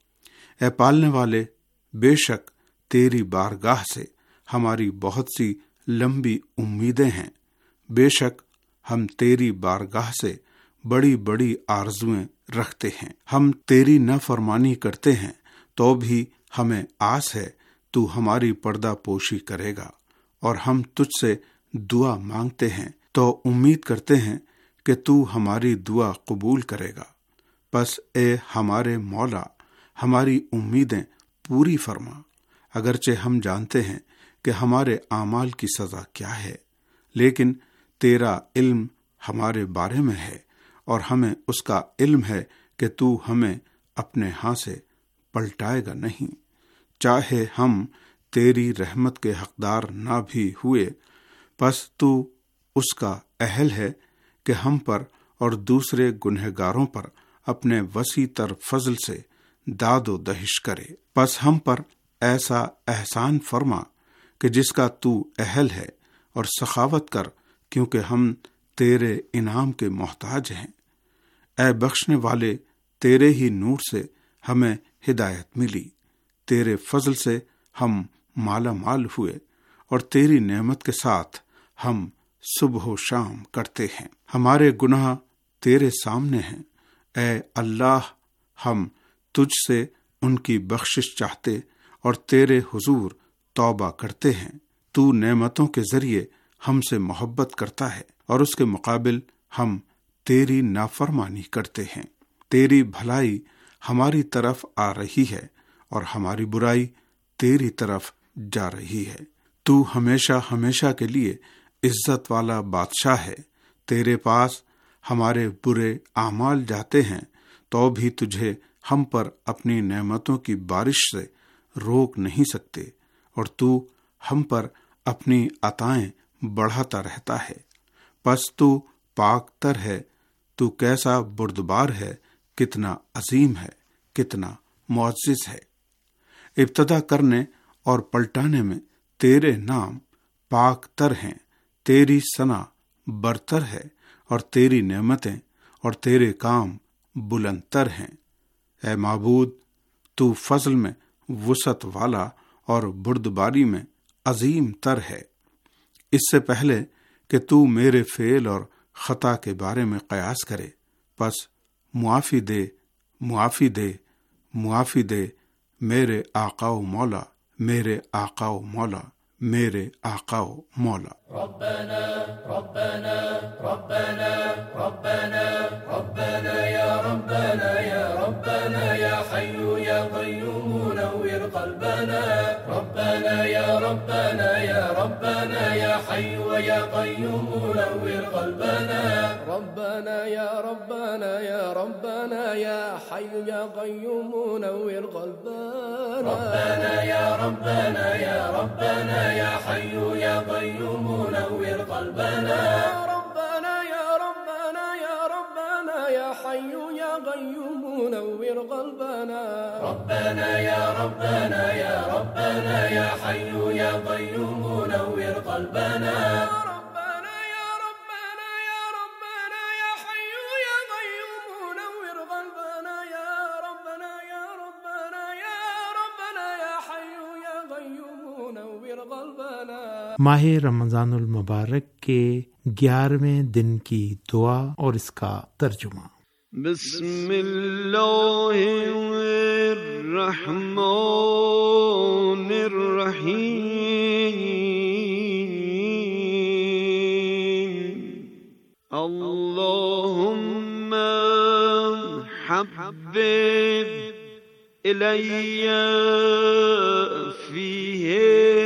اے پالنے والے، بے شک تیری بارگاہ سے ہماری بہت سی لمبی امیدیں ہیں، بے شک ہم تیری بارگاہ سے بڑی بڑی آرزویں رکھتے ہیں۔ ہم تیری نافرمانی کرتے ہیں تو بھی ہمیں آس ہے تو ہماری پردہ پوشی کرے گا، اور ہم تجھ سے دعا مانگتے ہیں تو امید کرتے ہیں کہ تو ہماری دعا قبول کرے گا۔ پس اے ہمارے مولا، ہماری امیدیں پوری فرما، اگرچہ ہم جانتے ہیں کہ ہمارے اعمال کی سزا کیا ہے، لیکن تیرا علم ہمارے بارے میں ہے، اور ہمیں اس کا علم ہے کہ تو ہمیں اپنے ہاں سے پلٹائے گا نہیں، چاہے ہم تیری رحمت کے حقدار نہ بھی ہوئے، پس تو اس کا اہل ہے کہ ہم پر اور دوسرے گنہگاروں پر اپنے وسیع تر فضل سے داد و دہش کرے۔ پس ہم پر ایسا احسان فرما کہ جس کا تو اہل ہے، اور سخاوت کر کیونکہ ہم تیرے انعام کے محتاج ہیں۔ اے بخشنے والے، تیرے ہی نور سے ہمیں ہدایت ملی، تیرے فضل سے ہم مالا مال ہوئے، اور تیری نعمت کے ساتھ ہم صبح و شام کرتے ہیں۔ ہمارے گناہ تیرے سامنے ہیں، اے اللہ، ہم تجھ سے ان کی بخشش چاہتے اور تیرے حضور توبہ کرتے ہیں۔ تو نعمتوں کے ذریعے ہم سے محبت کرتا ہے، اور اس کے مقابل ہم تیری نافرمانی کرتے ہیں۔ تیری بھلائی ہماری طرف آ رہی ہے اور ہماری برائی تیری طرف جا رہی ہے۔ تو ہمیشہ ہمیشہ کے لیے عزت والا بادشاہ ہے، تیرے پاس ہمارے برے اعمال جاتے ہیں تو بھی تجھے ہم پر اپنی نعمتوں کی بارش سے روک نہیں سکتے، اور تو ہم پر اپنی عطائیں بڑھاتا رہتا ہے۔ پس تو پاک تر ہے، تو کیسا بردبار ہے، کتنا عظیم ہے، کتنا معزز ہے۔ ابتدا کرنے اور پلٹانے میں تیرے نام پاک تر ہیں، تیری ثنا برتر ہے، اور تیری نعمتیں اور تیرے کام بلند تر ہیں۔ اے معبود، تو فضل میں وسعت والا اور بردباری میں عظیم تر ہے۔ اس سے پہلے کہ تو میرے فعل اور خطا کے بارے میں قیاس کرے، پس معافی دے معافی دے معافی دے میرے آقا و مولا، میرے آقا و مولا، میرے آقا و مولا۔ ربنا ربنا ربنا ربنا ربنا یا ربنا یا ربنا یا حی یا قیوم نور قلبنا، ربنا یا ربنا یا ربنا یا حی یا قیوم نور قلبنا، ربنا یا ربنا یا ربنا یا حی یا قیوم نور قلبنا، ربنا یا ربنا یا ربنا یا حی یا قیوم نور قلبنا، ربنا یا ربنا یا ربنا یا حی یا قیوم نور قلبنا، ربنا یا ربنا یا ربنا یا حی یا قیوم نور قلبنا، ربنا یا ربنا یا ربنا یا حی یا قیوم نور قلبنا، یا ربنا یا ربنا یا ربنا یا حی یا قیوم نور قلبنا۔ ماہ رمضان المبارک کے گیارہویں دن کی دعا اور اس کا ترجمہ۔ بسم اللہ الرحمن الرحیم، اللہم حبب الی فیہ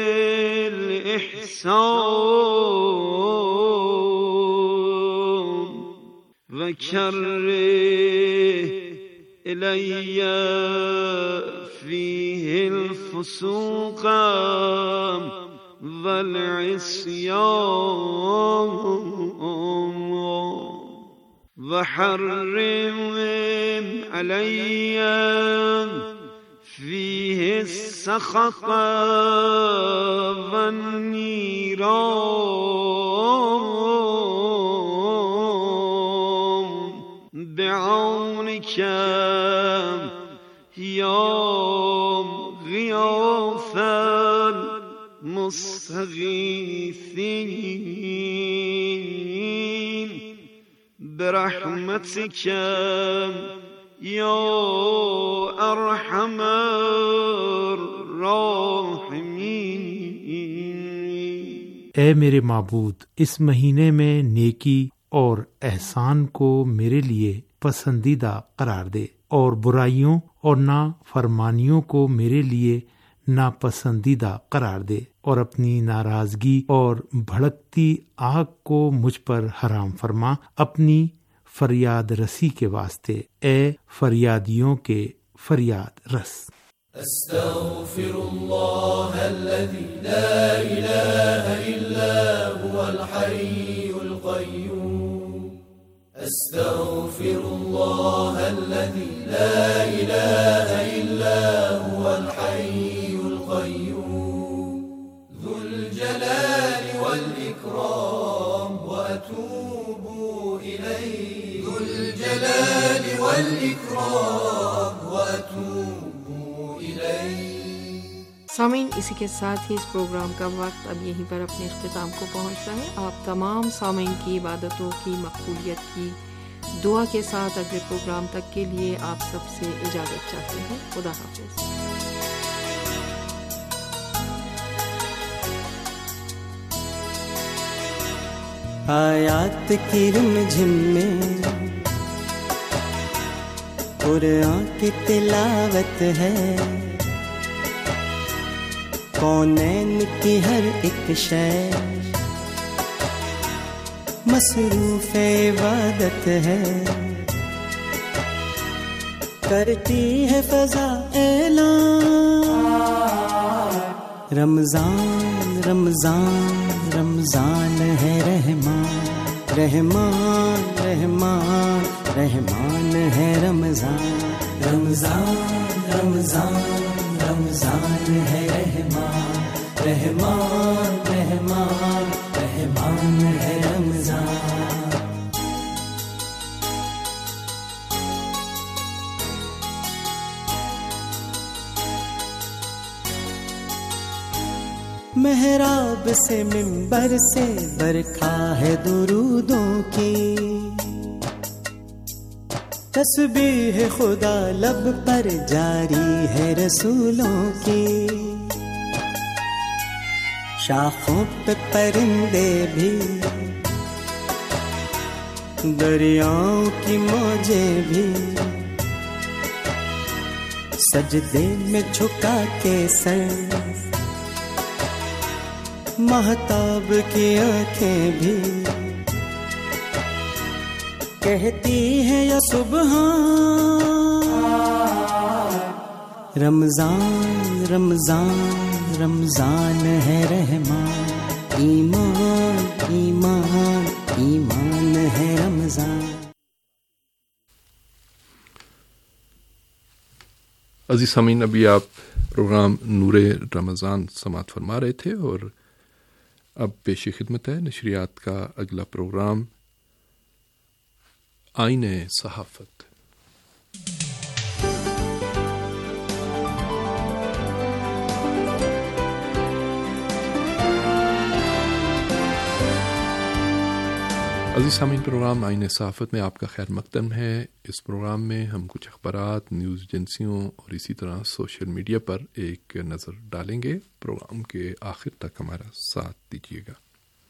الإحسان وكره إلي فيه الفسوق والعصيان وحرم علي فيه السخط والنيران بعونك يا غياث المستغيثين برحمتك یا ارحم الراحمین۔ اے میرے معبود، اس مہینے میں نیکی اور احسان کو میرے لیے پسندیدہ قرار دے، اور برائیوں اور نافرمانیوں کو میرے لیے ناپسندیدہ قرار دے، اور اپنی ناراضگی اور بھڑکتی آگ کو مجھ پر حرام فرما، اپنی فریاد رسی کے واسطے، اے فریادیوں کے فریاد رس۔ استغفر اللہ الذی لا الہ الا هو الحی القیوم، استغفر اللہ الذی لا الہ الا هو الحی القیوم، ذو الجلال والاکرام واتوب الیہ، الجلال والاکرام واتوب الیہ۔ سامعین، اسی کے ساتھ ہی اس پروگرام کا وقت اب یہیں پر اپنے اختتام کو پہنچتا ہے۔ آپ تمام سامعین کی عبادتوں کی مقبولیت کی دعا کے ساتھ اگلے پروگرام تک کے لیے آپ سب سے اجازت چاہتے ہیں۔ خدا حافظ۔ آیات کی رمجھم میں قرآن کی تلاوت ہے، کونین کی ہر ایک شے مصروف عبادت ہے، کرتی ہے فضا اعلان، رمضان رمضان رمضان ہے رحمان، رحمان رحمان رحمان ہے رمضان، رمضان رمضان رمضان ہے رحمان، رحمان رحمان رحمان ہے رمضان۔ محراب سے منبر سے برکھا ہے درودوں کی، تسبیح خدا لب پر جاری ہے رسولوں کی، شاخوں پہ پرندے بھی، دریاؤں کی موجیں بھی، سجدے میں جھکا کے سر، مہتاب کی آنکھیں بھی کہتی ہے یا سبحان، رمضان رمضان رمضان ہے رحمان، ایمان ایمان ایمان ہے رمضان۔ عزیز سامعین، ابھی آپ پروگرام نور رمضان سماعت فرما رہے تھے، اور اب پیش خدمت ہے نشریات کا اگلا پروگرام آئین صحافت۔ عزیز سامعین، پروگرام آئین صحافت میں آپ کا خیر مقدم ہے۔ اس پروگرام میں ہم کچھ اخبارات، نیوز ایجنسیوں اور اسی طرح سوشل میڈیا پر ایک نظر ڈالیں گے۔ پروگرام کے آخر تک ہمارا ساتھ دیجیے گا۔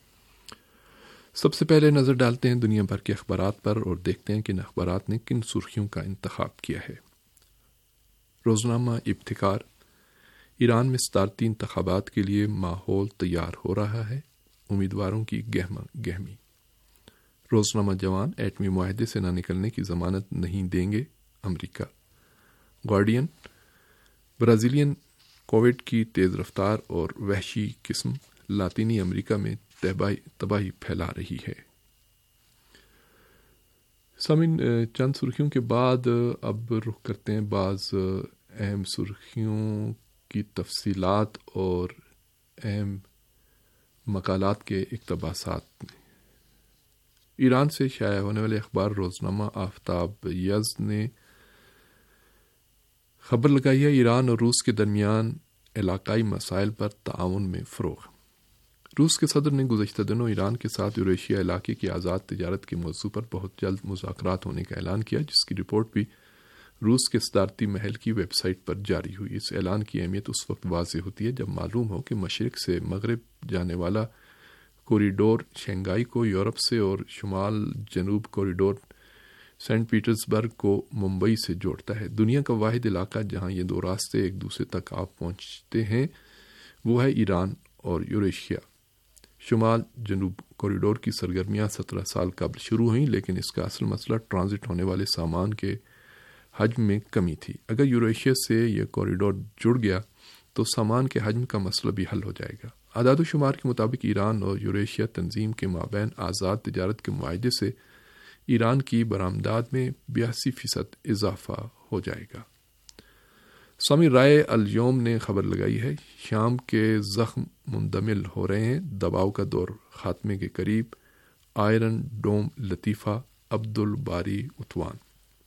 سب سے پہلے نظر ڈالتے ہیں دنیا بھر کے اخبارات پر اور دیکھتے ہیں کہ ان اخبارات نے کن سرخیوں کا انتخاب کیا ہے۔ روزنامہ ابتکار: ایران میں صدارتی انتخابات کے لیے ماحول تیار ہو رہا ہے، امیدواروں کی گہما گہمی۔ روزنامہ جوان: ایٹمی معاہدے سے نہ نکلنے کی ضمانت نہیں دیں گے امریکہ۔ گارڈین: برازیلین کووڈ کی تیز رفتار اور وحشی قسم لاطینی امریکہ میں تباہی تباہی پھیلا رہی ہے۔ سامعین، چند سرخیوں کے بعد اب رخ کرتے ہیں بعض اہم سرخیوں کی تفصیلات اور اہم مقالات کے اقتباسات میں۔ ایران سے شائع ہونے والے اخبار روزنامہ آفتاب یزد نے خبر لگائی ہے، ایران اور روس کے درمیان علاقائی مسائل پر تعاون میں فروغ۔ روس کے صدر نے گزشتہ دنوں ایران کے ساتھ یوریشیا علاقے کی آزاد تجارت کے موضوع پر بہت جلد مذاکرات ہونے کا اعلان کیا، جس کی رپورٹ بھی روس کے صدارتی محل کی ویب سائٹ پر جاری ہوئی۔ اس اعلان کی اہمیت اس وقت واضح ہوتی ہے جب معلوم ہو کہ مشرق سے مغرب جانے والا کوریڈور شنگھائی کو یورپ سے اور شمال جنوب کوریڈور سینٹ پیٹرزبرگ کو ممبئی سے جوڑتا ہے۔ دنیا کا واحد علاقہ جہاں یہ دو راستے ایک دوسرے تک آپ پہنچتے ہیں وہ ہے ایران اور یوریشیا۔ شمال جنوب کوریڈور کی سرگرمیاں سترہ سال قبل شروع ہوئیں، لیکن اس کا اصل مسئلہ ٹرانزٹ ہونے والے سامان کے حجم میں کمی تھی۔ اگر یوریشیا سے یہ کوریڈور جڑ گیا تو سامان کے حجم کا مسئلہ بھی حل ہو جائے گا۔ اعداد و شمار کے مطابق ایران اور یوریشیا تنظیم کے مابین آزاد تجارت کے معاہدے سے ایران کی برآمدات میں بیاسی فیصد اضافہ ہو جائے گا۔ سامی رائے الیوم نے خبر لگائی ہے، شام کے زخم مندمل ہو رہے ہیں، دباؤ کا دور خاتمے کے قریب، آئرن ڈوم لطیفہ عبدالباری اتوان۔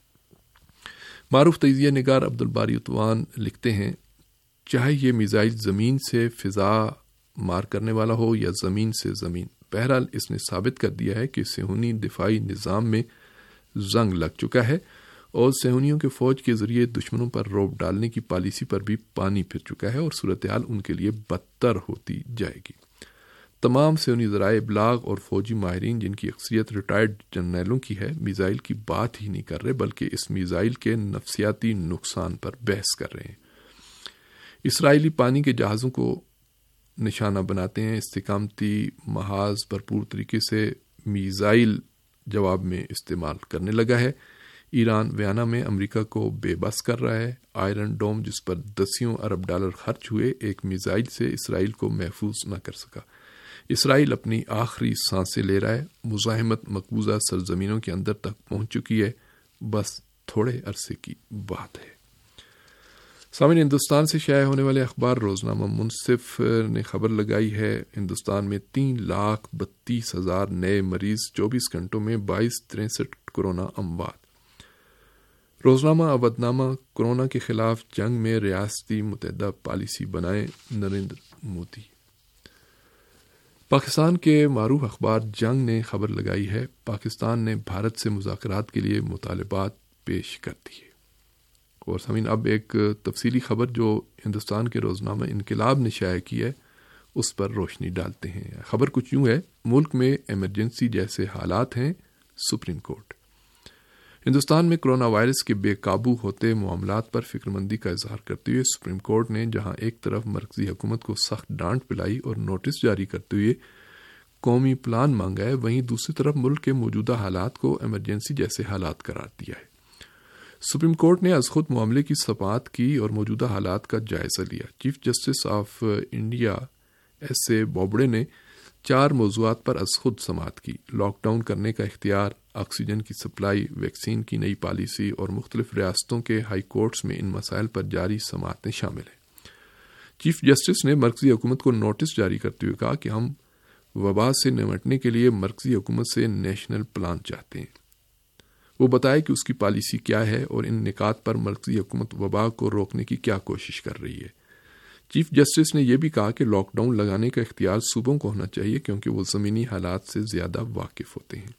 معروف تجزیہ نگار عبدالباری اتوان لکھتے ہیں، چاہے یہ میزائل زمین سے فضا مار کرنے والا ہو یا زمین سے زمین، بہرحال اس نے ثابت کر دیا ہے کہ صہیونی دفاعی نظام میں زنگ لگ چکا ہے اور صہیونیوں کے فوج کے ذریعے دشمنوں پر روب ڈالنے کی پالیسی پر بھی پانی پھر چکا ہے اور صورتحال ان کے لیے بدتر ہوتی جائے گی۔ تمام صہیونی ذرائع ابلاغ اور فوجی ماہرین، جن کی اکثریت ریٹائرڈ جرنیلوں کی ہے، میزائل کی بات ہی نہیں کر رہے بلکہ اس میزائل کے نفسیاتی نقصان پر بحث کر رہے ہیں۔ اسرائیلی پانی کے جہازوں کو نشانہ بناتے ہیں، استقامتی محاذ بھرپور طریقے سے میزائل جواب میں استعمال کرنے لگا ہے۔ ایران ویانا میں امریکہ کو بے بس کر رہا ہے۔ آئرن ڈوم جس پر دسیوں ارب ڈالر خرچ ہوئے، ایک میزائل سے اسرائیل کو محفوظ نہ کر سکا۔ اسرائیل اپنی آخری سانسیں لے رہا ہے، مزاحمت مقبوضہ سرزمینوں کے اندر تک پہنچ چکی ہے، بس تھوڑے عرصے کی بات ہے۔ سامعین، ہندوستان سے شائع ہونے والے اخبار روزنامہ منصف نے خبر لگائی ہے، ہندوستان میں تین لاکھ بتیس ہزار نئے مریض، چوبیس گھنٹوں میں بائیس تریسٹھ کورونا اموات۔ روزنامہ اودنامہ، کورونا کے خلاف جنگ میں ریاستی متحدہ پالیسی بنائے نریندر مودی۔ پاکستان کے معروف اخبار جنگ نے خبر لگائی ہے پاکستان نے بھارت سے مذاکرات کے لیے مطالبات پیش کر دیے. اور سامعین اب ایک تفصیلی خبر جو ہندوستان کے روزنامہ انقلاب نے شائع کی ہے اس پر روشنی ڈالتے ہیں. خبر کچھ یوں ہے، ملک میں ایمرجنسی جیسے حالات ہیں، سپریم کورٹ. ہندوستان میں کرونا وائرس کے بے قابو ہوتے معاملات پر فکر مندی کا اظہار کرتے ہوئے سپریم کورٹ نے جہاں ایک طرف مرکزی حکومت کو سخت ڈانٹ پلائی اور نوٹس جاری کرتے ہوئے قومی پلان مانگا ہے، وہیں دوسری طرف ملک کے موجودہ حالات کو ایمرجنسی جیسے حالات قرار دیا ہے. سپریم کورٹ نے از خود معاملے کی سماعت کی اور موجودہ حالات کا جائزہ لیا. Chief justice of India S A Bobde نے چار موضوعات پر از خود سماعت کی. لاک ڈاؤن کرنے کا اختیار، آکسیجن کی سپلائی، ویکسین کی نئی پالیسی اور مختلف ریاستوں کے ہائی کورٹس میں ان مسائل پر جاری سماعتیں شامل ہیں. چیف جسٹس نے مرکزی حکومت کو نوٹس جاری کرتے ہوئے کہا کہ ہم وبا سے نمٹنے کے لیے مرکزی حکومت سے نیشنل پلان چاہتے ہیں. وہ بتائے کہ اس کی پالیسی کیا ہے اور ان نکات پر مرکزی حکومت وبا کو روکنے کی کیا کوشش کر رہی ہے. چیف جسٹس نے یہ بھی کہا کہ لاک ڈاؤن لگانے کا اختیار صوبوں کو ہونا چاہیے کیونکہ وہ زمینی حالات سے زیادہ واقف ہوتے ہیں.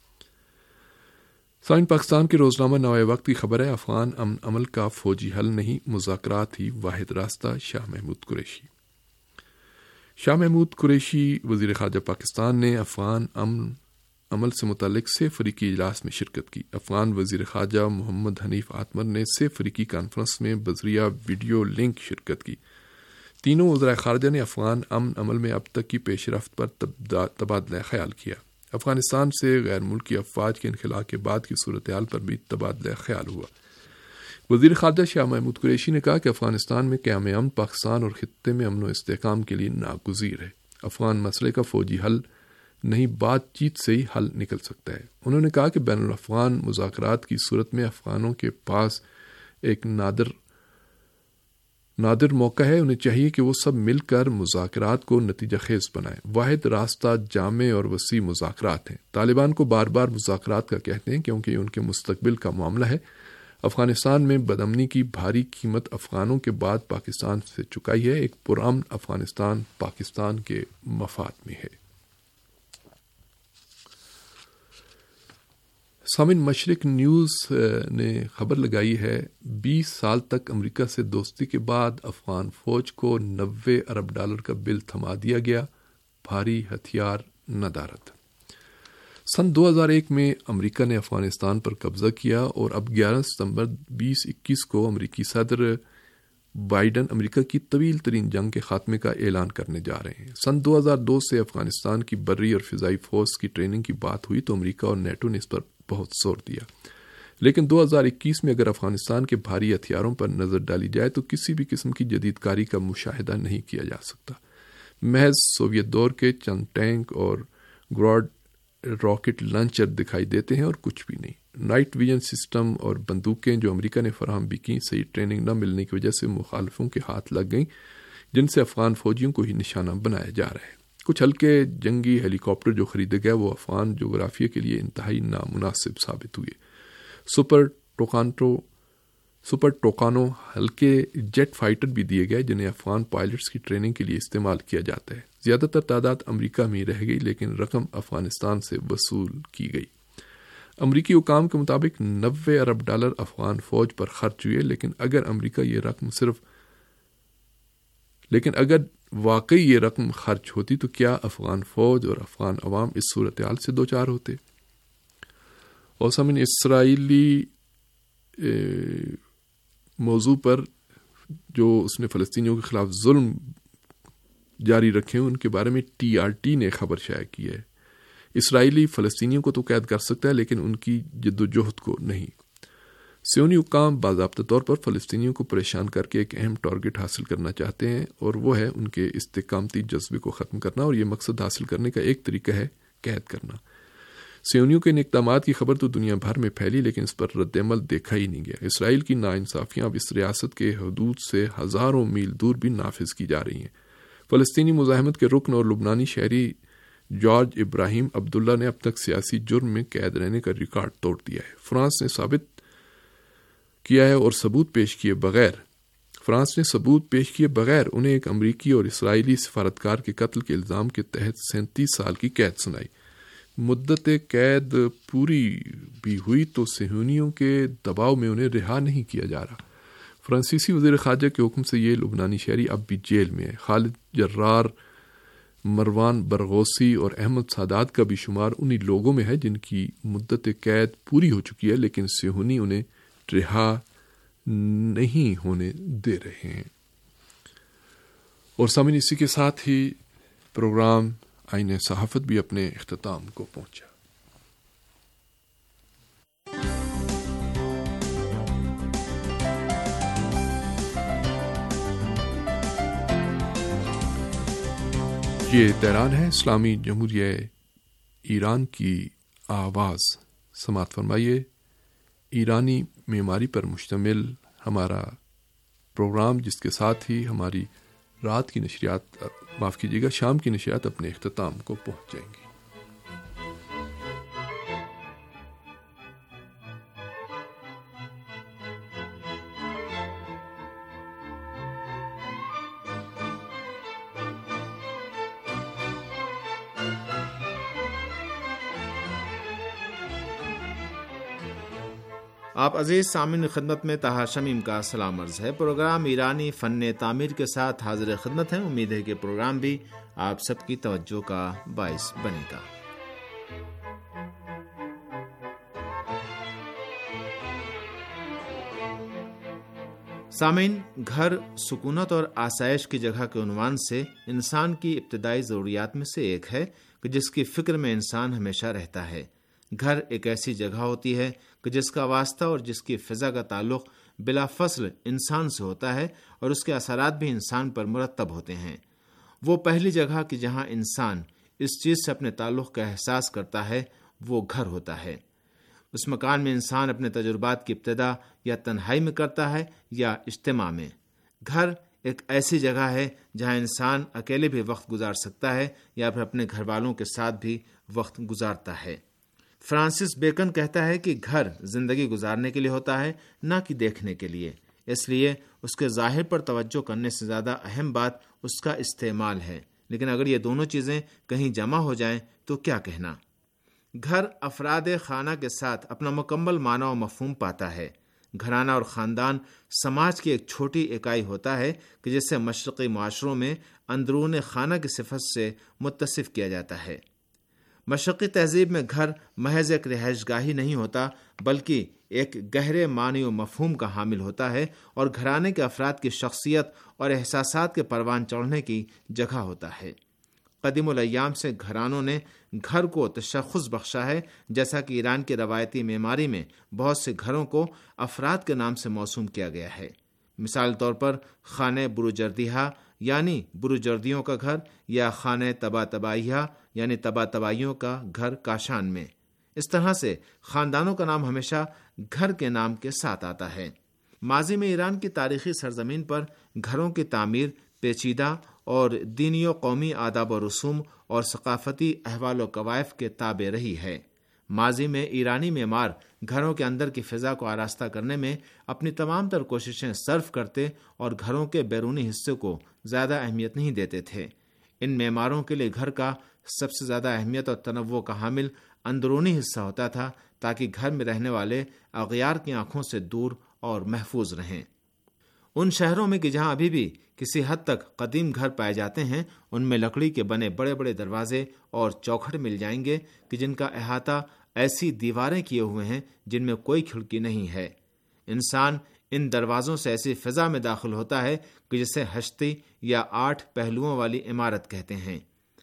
سائن پاکستان کے روزنامہ نوائے وقت کی خبر ہے، افغان امن عمل کا فوجی حل نہیں، مذاکرات ہی واحد راستہ. شاہ محمود قریشی. شاہ محمود قریشی وزیر خارجہ پاکستان نے افغان امن عمل سے متعلق سے فریقی اجلاس میں شرکت کی. افغان وزیر خارجہ محمد حنیف آتمر نے سے فریقی کانفرنس میں بذریعہ ویڈیو لنک شرکت کی. تینوں وزراء خارجہ نے افغان امن عمل میں اب تک کی پیش رفت پر تبادلہ خیال کیا. افغانستان سے غیر ملکی افواج کے انخلاء کے بعد کی صورتحال پر بھی تبادلہ خیال ہوا. وزیر خارجہ شاہ محمود قریشی نے کہا کہ افغانستان میں قیام امن پاکستان اور خطے میں امن و استحکام کے لیے ناگزیر ہے. افغان مسئلے کا فوجی حل نہیں، بات چیت سے ہی حل نکل سکتا ہے. انہوں نے کہا کہ بین الافغان مذاکرات کی صورت میں افغانوں کے پاس ایک نادر نادر موقع ہے. انہیں چاہیے کہ وہ سب مل کر مذاکرات کو نتیجہ خیز بنائیں. واحد راستہ جامع اور وسیع مذاکرات ہیں. طالبان کو بار بار مذاکرات کا کہتے ہیں کیونکہ یہ ان کے مستقبل کا معاملہ ہے. افغانستان میں بدامنی کی بھاری قیمت افغانوں کے بعد پاکستان سے چکائی ہے. ایک پرامن افغانستان پاکستان کے مفاد میں ہے. سامن مشرق نیوز نے خبر لگائی ہے بیس سال تک امریکہ سے دوستی کے بعد افغان فوج کو نوے ارب ڈالر کا بل تھما دیا گیا. بھاری ہتھیار ندارت. سن دو ہزار ایک میں امریکہ نے افغانستان پر قبضہ کیا اور اب گیارہ ستمبر بیس اکیس کو امریکی صدر بائیڈن امریکہ کی طویل ترین جنگ کے خاتمے کا اعلان کرنے جا رہے ہیں. سن دو ہزار دو سے افغانستان کی بری اور فضائی فورس کی ٹریننگ کی بات ہوئی تو امریکہ اور نیٹو نے اس پر بہت زور دیا. لیکن دو ہزار اکیس میں اگر افغانستان کے بھاری ہتھیاروں پر نظر ڈالی جائے تو کسی بھی قسم کی جدید کاری کا مشاہدہ نہیں کیا جا سکتا. محض سوویت دور کے چند ٹینک اور گراڈ راکٹ لانچر دکھائی دیتے ہیں اور کچھ بھی نہیں. نائٹ ویژن سسٹم اور بندوقیں جو امریکہ نے فراہم بھی کی صحیح ٹریننگ نہ ملنے کی وجہ سے مخالفوں کے ہاتھ لگ گئیں جن سے افغان فوجیوں کو ہی نشانہ بنایا جا رہا ہے. کچھ ہلکے جنگی ہیلی کاپٹر جو خریدے گئے وہ افغان جغرافیہ کے لیے انتہائی نامناسب ثابت ہوئے. سپر ٹوکانٹو سپر ٹوکانو ہلکے جیٹ فائٹر بھی دیے گئے جنہیں افغان پائلٹس کی ٹریننگ کے لیے استعمال کیا جاتا ہے. زیادہ تر تعداد امریکہ میں رہ گئی لیکن رقم افغانستان سے وصول کی گئی. امریکی حکام کے مطابق نوے ارب ڈالر افغان فوج پر خرچ ہوئے. لیکن اگر امریکہ یہ رقم صرف لیکن اگر واقعی یہ رقم خرچ ہوتی تو کیا افغان فوج اور افغان عوام اس صورتحال سے دوچار ہوتے؟ اور سامنے اسرائیلی موضوع پر جو اس نے فلسطینیوں کے خلاف ظلم جاری رکھے ان کے بارے میں ٹی آر ٹی نے خبر شائع کی ہے. اسرائیلی فلسطینیوں کو تو قید کر سکتا ہے لیکن ان کی جد و جہد کو نہیں. سیونی حکام باضابطہ طور پر فلسطینیوں کو پریشان کر کے ایک اہم ٹارگٹ حاصل کرنا چاہتے ہیں اور وہ ہے ان کے استقامتی جذبے کو ختم کرنا اور یہ مقصد حاصل کرنے کا ایک طریقہ ہے قید کرنا. سیونیوں کے ان اقدامات کی خبر تو دنیا بھر میں پھیلی لیکن اس پر رد عمل دیکھا ہی نہیں گیا. اسرائیل کی ناانصافیاں اب اس ریاست کے حدود سے ہزاروں میل دور بھی نافذ کی جا رہی ہیں. فلسطینی مزاحمت کے رکن اور لبنانی شہری جارج ابراہیم عبداللہ نے اب تک سیاسی جرم میں قید رہنے کا ریکارڈ توڑ دیا ہے. فرانس نے ثابت کیا ہے اور ثبوت پیش کیے بغیر فرانس نے ثبوت پیش کیے بغیر انہیں ایک امریکی اور اسرائیلی سفارتکار کے قتل کے الزام کے تحت سینتیس سال کی قید سنائی۔ مدت قید پوری بھی ہوئی تو صہیونیوں کے دباؤ میں انہیں رہا نہیں کیا جا رہا۔ فرانسیسی وزیر خارجہ کے حکم سے یہ لبنانی شہری اب بھی جیل میں ہے۔ خالد جرار، مروان برغوثی اور احمد سادات کا بھی شمار انہی لوگوں میں ہے جن کی مدت قید پوری ہو چکی ہے، لیکن صہیونی انہیں رہا نہیں ہونے دے رہے ہیں۔ اور سامعین، اسی کے ساتھ ہی پروگرام آئین صحافت بھی اپنے اختتام کو پہنچا۔ یہ تہران ہے، اسلامی جمہوریہ ایران کی آواز۔ سماعت فرمائیے۔ ایرانی معماری پر مشتمل ہمارا پروگرام، جس کے ساتھ ہی ہماری رات کی نشریات معاف کیجیے گا شام کی نشریات اپنے اختتام کو پہنچ جائیں گی۔ آپ عزیز سامعین خدمت میں طاہر شمیم کا سلام عرض ہے۔ پروگرام ایرانی فن تعمیر کے ساتھ حاضر خدمت ہیں۔ امید ہے کہ پروگرام بھی آپ سب کی توجہ کا باعث بنے گا۔ سامعین، گھر سکونت اور آسائش کی جگہ کے عنوان سے انسان کی ابتدائی ضروریات میں سے ایک ہے کہ جس کی فکر میں انسان ہمیشہ رہتا ہے۔ گھر ایک ایسی جگہ ہوتی ہے کہ جس کا واسطہ اور جس کی فضا کا تعلق بلا فصل انسان سے ہوتا ہے اور اس کے اثرات بھی انسان پر مرتب ہوتے ہیں۔ وہ پہلی جگہ کہ جہاں انسان اس چیز سے اپنے تعلق کا احساس کرتا ہے وہ گھر ہوتا ہے۔ اس مکان میں انسان اپنے تجربات کی ابتدا یا تنہائی میں کرتا ہے یا اجتماع میں۔ گھر ایک ایسی جگہ ہے جہاں انسان اکیلے بھی وقت گزار سکتا ہے یا پھر اپنے گھر والوں کے ساتھ بھی وقت گزارتا ہے۔ فرانسس بیکن کہتا ہے کہ گھر زندگی گزارنے کے لیے ہوتا ہے، نہ کہ دیکھنے کے لیے۔ اس لیے اس کے ظاہر پر توجہ کرنے سے زیادہ اہم بات اس کا استعمال ہے۔ لیکن اگر یہ دونوں چیزیں کہیں جمع ہو جائیں تو کیا کہنا؟ گھر افراد خانہ کے ساتھ اپنا مکمل معنی و مفہوم پاتا ہے۔ گھرانہ اور خاندان سماج کی ایک چھوٹی اکائی ہوتا ہے کہ جسے مشرقی معاشروں میں اندرون خانہ کی صفت سے متصف کیا جاتا ہے۔ مشرقی تہذیب میں گھر محض ایک رہائش گاہی نہیں ہوتا بلکہ ایک گہرے معنی و مفہوم کا حامل ہوتا ہے اور گھرانے کے افراد کی شخصیت اور احساسات کے پروان چڑھنے کی جگہ ہوتا ہے۔ قدیم الایام سے گھرانوں نے گھر کو تشخص بخشا ہے، جیسا کہ ایران کی روایتی معماری میں بہت سے گھروں کو افراد کے نام سے موسوم کیا گیا ہے۔ مثال طور پر خانہ بروجردیہ یعنی بروجردیوں کا گھر، یا خانہ تبا تبائیہ یعنی تبا تبائیوں کا گھر کاشان میں۔ اس طرح سے خاندانوں کا نام ہمیشہ گھر کے نام کے ساتھ آتا ہے۔ ماضی میں ایران کی تاریخی سرزمین پر گھروں کی تعمیر پیچیدہ اور دینی و قومی آداب و رسوم اور ثقافتی احوال و قوائف کے تابع رہی ہے۔ ماضی میں ایرانی معمار گھروں کے اندر کی فضا کو آراستہ کرنے میں اپنی تمام تر کوششیں صرف کرتے اور گھروں کے بیرونی حصے کو زیادہ اہمیت نہیں دیتے تھے۔ ان معماروں کے لیے گھر کا سب سے زیادہ اہمیت اور تنوع کا حامل اندرونی حصہ ہوتا تھا، تاکہ گھر میں رہنے والے اغیار کی آنکھوں سے دور اور محفوظ رہیں۔ ان شہروں میں کہ جہاں ابھی بھی کسی حد تک قدیم گھر پائے جاتے ہیں، ان میں لکڑی کے بنے بڑے بڑے دروازے اور چوکھٹ مل جائیں گے کہ جن کا احاطہ ایسی دیواریں کیے ہوئے ہیں جن میں کوئی کھڑکی نہیں ہے۔ انسان ان دروازوں سے ایسی فضا میں داخل ہوتا ہے کہ جسے ہشتی یا آٹھ پہلوؤں والی عمارت کہتے ہیں۔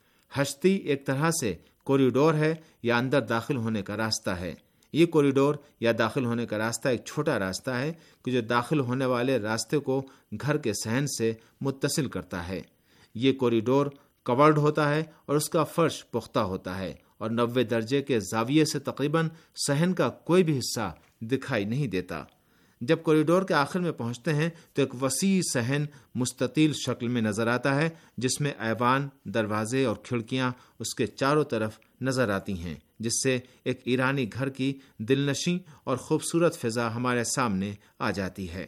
ہشتی ایک طرح سے کوریڈور ہے یا اندر داخل ہونے کا راستہ ہے۔ یہ کوریڈور یا داخل ہونے کا راستہ ایک چھوٹا راستہ ہے کہ جو داخل ہونے والے راستے کو گھر کے صحن سے متصل کرتا ہے۔ یہ کوریڈور کورڈ ہوتا ہے اور اس کا فرش پختہ ہوتا ہے اور نوے درجے کے زاویے سے تقریباً صحن کا کوئی بھی حصہ دکھائی نہیں دیتا۔ جب کوریڈور کے آخر میں پہنچتے ہیں تو ایک وسیع صحن مستطیل شکل میں نظر آتا ہے، جس میں ایوان، دروازے اور کھڑکیاں اس کے چاروں طرف نظر آتی ہیں، جس سے ایک ایرانی گھر کی دلنشیں اور خوبصورت فضا ہمارے سامنے آ جاتی ہے۔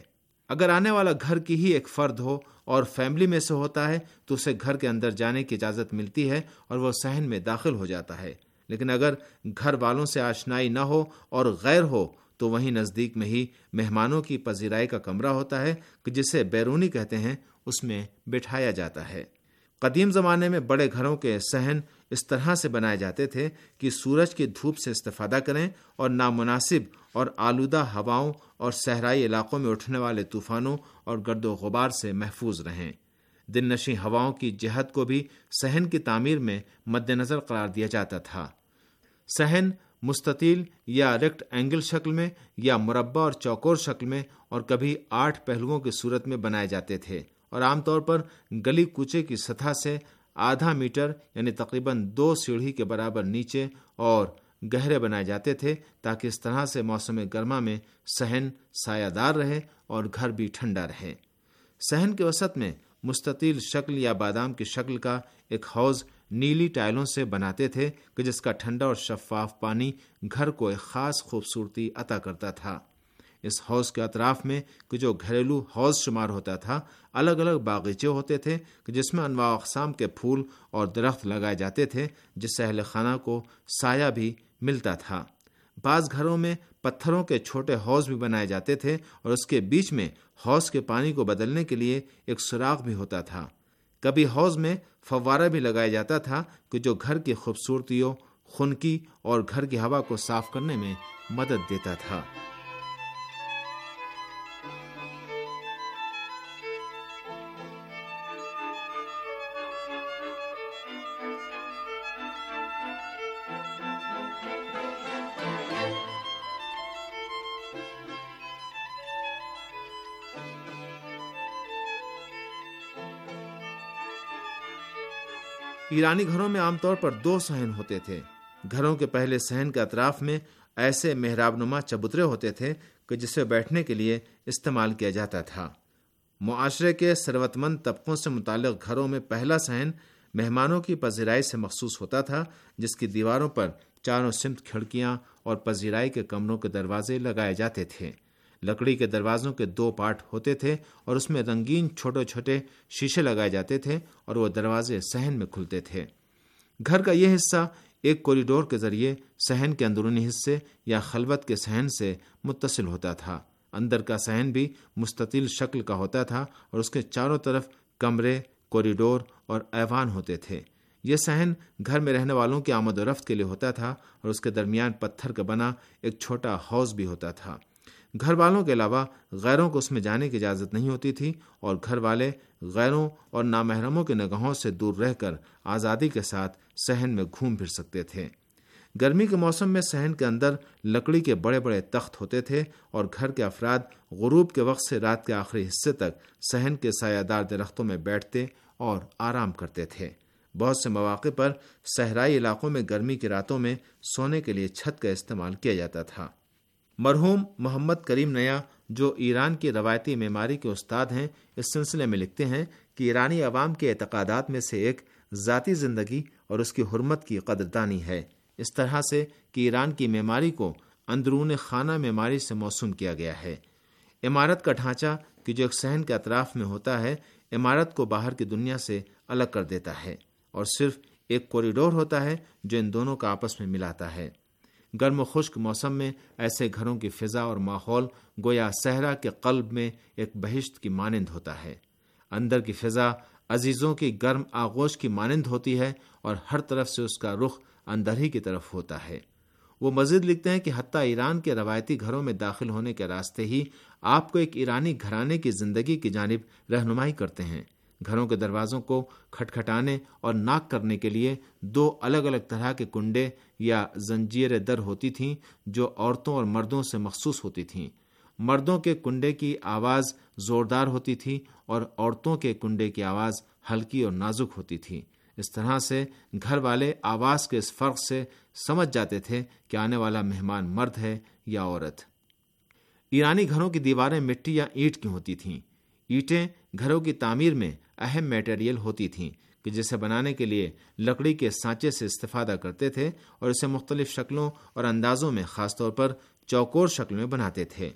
اگر آنے والا گھر کی ہی ایک فرد ہو اور فیملی میں سے ہوتا ہے تو اسے گھر کے اندر جانے کی اجازت ملتی ہے اور وہ صحن میں داخل ہو جاتا ہے، لیکن اگر گھر والوں سے آشنائی نہ ہو اور غیر ہو تو وہیں نزدیک میں ہی مہمانوں کی پذیرائی کا کمرہ ہوتا ہے کہ جسے بیرونی کہتے ہیں، اس میں بٹھایا جاتا ہے۔ قدیم زمانے میں بڑے گھروں کے صحن اس طرح سے بنائے جاتے تھے کہ سورج کی دھوپ سے استفادہ کریں اور نامناسب اور آلودہ ہواؤں اور صحرائی علاقوں میں اٹھنے والے طوفانوں اور گرد و غبار سے محفوظ رہیں۔ دل نشیں ہواؤں کی جہت کو بھی صحن کی تعمیر میں مد نظر قرار دیا جاتا تھا۔ صحن مستطیل یا ریکٹ اینگل شکل میں یا مربع اور چوکور شکل میں اور کبھی آٹھ پہلوؤں کی صورت میں بنائے جاتے تھے اور عام طور پر گلی کوچے کی سطح سے آدھا میٹر یعنی تقریباً دو سیڑھی کے برابر نیچے اور گہرے بنائے جاتے تھے تاکہ اس طرح سے موسم گرما میں صحن سایہ دار رہے اور گھر بھی ٹھنڈا رہے۔ صحن کے وسط میں مستطیل شکل یا بادام کی شکل کا ایک حوض نیلی ٹائلوں سے بناتے تھے کہ جس کا ٹھنڈا اور شفاف پانی گھر کو ایک خاص خوبصورتی عطا کرتا تھا۔ اس حوض کے اطراف میں کہ جو گھریلو حوض شمار ہوتا تھا، الگ الگ باغیچے ہوتے تھے کہ جس میں انواع اقسام کے پھول اور درخت لگائے جاتے تھے، جس سے اہل خانہ کو سایہ بھی ملتا تھا۔ بعض گھروں میں پتھروں کے چھوٹے حوض بھی بنائے جاتے تھے اور اس کے بیچ میں حوض کے پانی کو بدلنے کے لیے ایک سوراخ بھی ہوتا تھا۔ کبھی حوض میں فوارہ بھی لگایا جاتا تھا کہ جو گھر کی خوبصورتیوں، خنکی اور گھر کی ہوا کو صاف کرنے میں مدد دیتا تھا۔ ایرانی گھروں میں عام طور پر دو صحن ہوتے تھے۔ گھروں کے پہلے صحن کے اطراف میں ایسے محراب نما چبوترے ہوتے تھے کہ جسے بیٹھنے کے لیے استعمال کیا جاتا تھا۔ معاشرے کے ثروت مند طبقوں سے متعلق گھروں میں پہلا صحن مہمانوں کی پذیرائی سے مخصوص ہوتا تھا، جس کی دیواروں پر چاروں سمت کھڑکیاں اور پذیرائی کے کمروں کے دروازے لگائے جاتے تھے۔ لکڑی کے دروازوں کے دو پارٹ ہوتے تھے اور اس میں رنگین چھوٹے چھوٹے شیشے لگائے جاتے تھے اور وہ دروازے صحن میں کھلتے تھے۔ گھر کا یہ حصہ ایک کوریڈور کے ذریعے صحن کے اندرونی حصے یا خلوت کے صحن سے متصل ہوتا تھا۔ اندر کا صحن بھی مستطیل شکل کا ہوتا تھا اور اس کے چاروں طرف کمرے، کوریڈور اور ایوان ہوتے تھے۔ یہ صحن گھر میں رہنے والوں کی آمد و رفت کے لیے ہوتا تھا اور اس کے درمیان پتھر کا بنا ایک چھوٹا حوض بھی ہوتا تھا۔ گھر والوں کے علاوہ غیروں کو اس میں جانے کی اجازت نہیں ہوتی تھی اور گھر والے غیروں اور نامحرموں کی نگاہوں سے دور رہ کر آزادی کے ساتھ صحن میں گھوم پھر سکتے تھے۔ گرمی کے موسم میں صحن کے اندر لکڑی کے بڑے بڑے تخت ہوتے تھے اور گھر کے افراد غروب کے وقت سے رات کے آخری حصے تک صحن کے سایہ دار درختوں میں بیٹھتے اور آرام کرتے تھے۔ بہت سے مواقع پر صحرائی علاقوں میں گرمی کی راتوں میں سونے کے لیے چھت کا استعمال کیا جاتا تھا۔ مرحوم محمد کریم نیا، جو ایران کی روایتی معماری کے استاد ہیں، اس سلسلے میں لکھتے ہیں کہ ایرانی عوام کے اعتقادات میں سے ایک ذاتی زندگی اور اس کی حرمت کی قدردانی ہے، اس طرح سے کہ ایران کی معماری کو اندرون خانہ معماری سے موسوم کیا گیا ہے۔ عمارت کا ڈھانچہ کہ جو ایک صحن کے اطراف میں ہوتا ہے، عمارت کو باہر کی دنیا سے الگ کر دیتا ہے اور صرف ایک کوریڈور ہوتا ہے جو ان دونوں کا آپس میں ملاتا ہے۔ گرم و خشک موسم میں ایسے گھروں کی فضا اور ماحول گویا صحرا کے قلب میں ایک بہشت کی مانند ہوتا ہے۔ اندر کی فضا عزیزوں کی گرم آغوش کی مانند ہوتی ہے اور ہر طرف سے اس کا رخ اندر ہی کی طرف ہوتا ہے۔ وہ مزید لکھتے ہیں کہ حتیٰ ایران کے روایتی گھروں میں داخل ہونے کے راستے ہی آپ کو ایک ایرانی گھرانے کی زندگی کی جانب رہنمائی کرتے ہیں۔ گھروں کے دروازوں کو کھٹکھٹانے اور ناک کرنے کے لیے دو الگ الگ طرح کے کنڈے یا زنجیر در ہوتی تھیں جو عورتوں اور مردوں سے مخصوص ہوتی تھیں۔ مردوں کے کنڈے کی آواز زوردار ہوتی تھی اور عورتوں کے کنڈے کی آواز ہلکی اور نازک ہوتی تھی۔ اس طرح سے گھر والے آواز کے اس فرق سے سمجھ جاتے تھے کہ آنے والا مہمان مرد ہے یا عورت۔ ایرانی گھروں کی دیواریں مٹی یا اینٹ کی ہوتی تھیں۔ اینٹیں گھروں کی تعمیر میں اہم میٹیریل ہوتی تھیں کہ جسے بنانے کے لیے لکڑی کے سانچے سے استفادہ کرتے تھے اور اسے مختلف شکلوں اور اندازوں میں خاص طور پر چوکور شکل میں بناتے تھے۔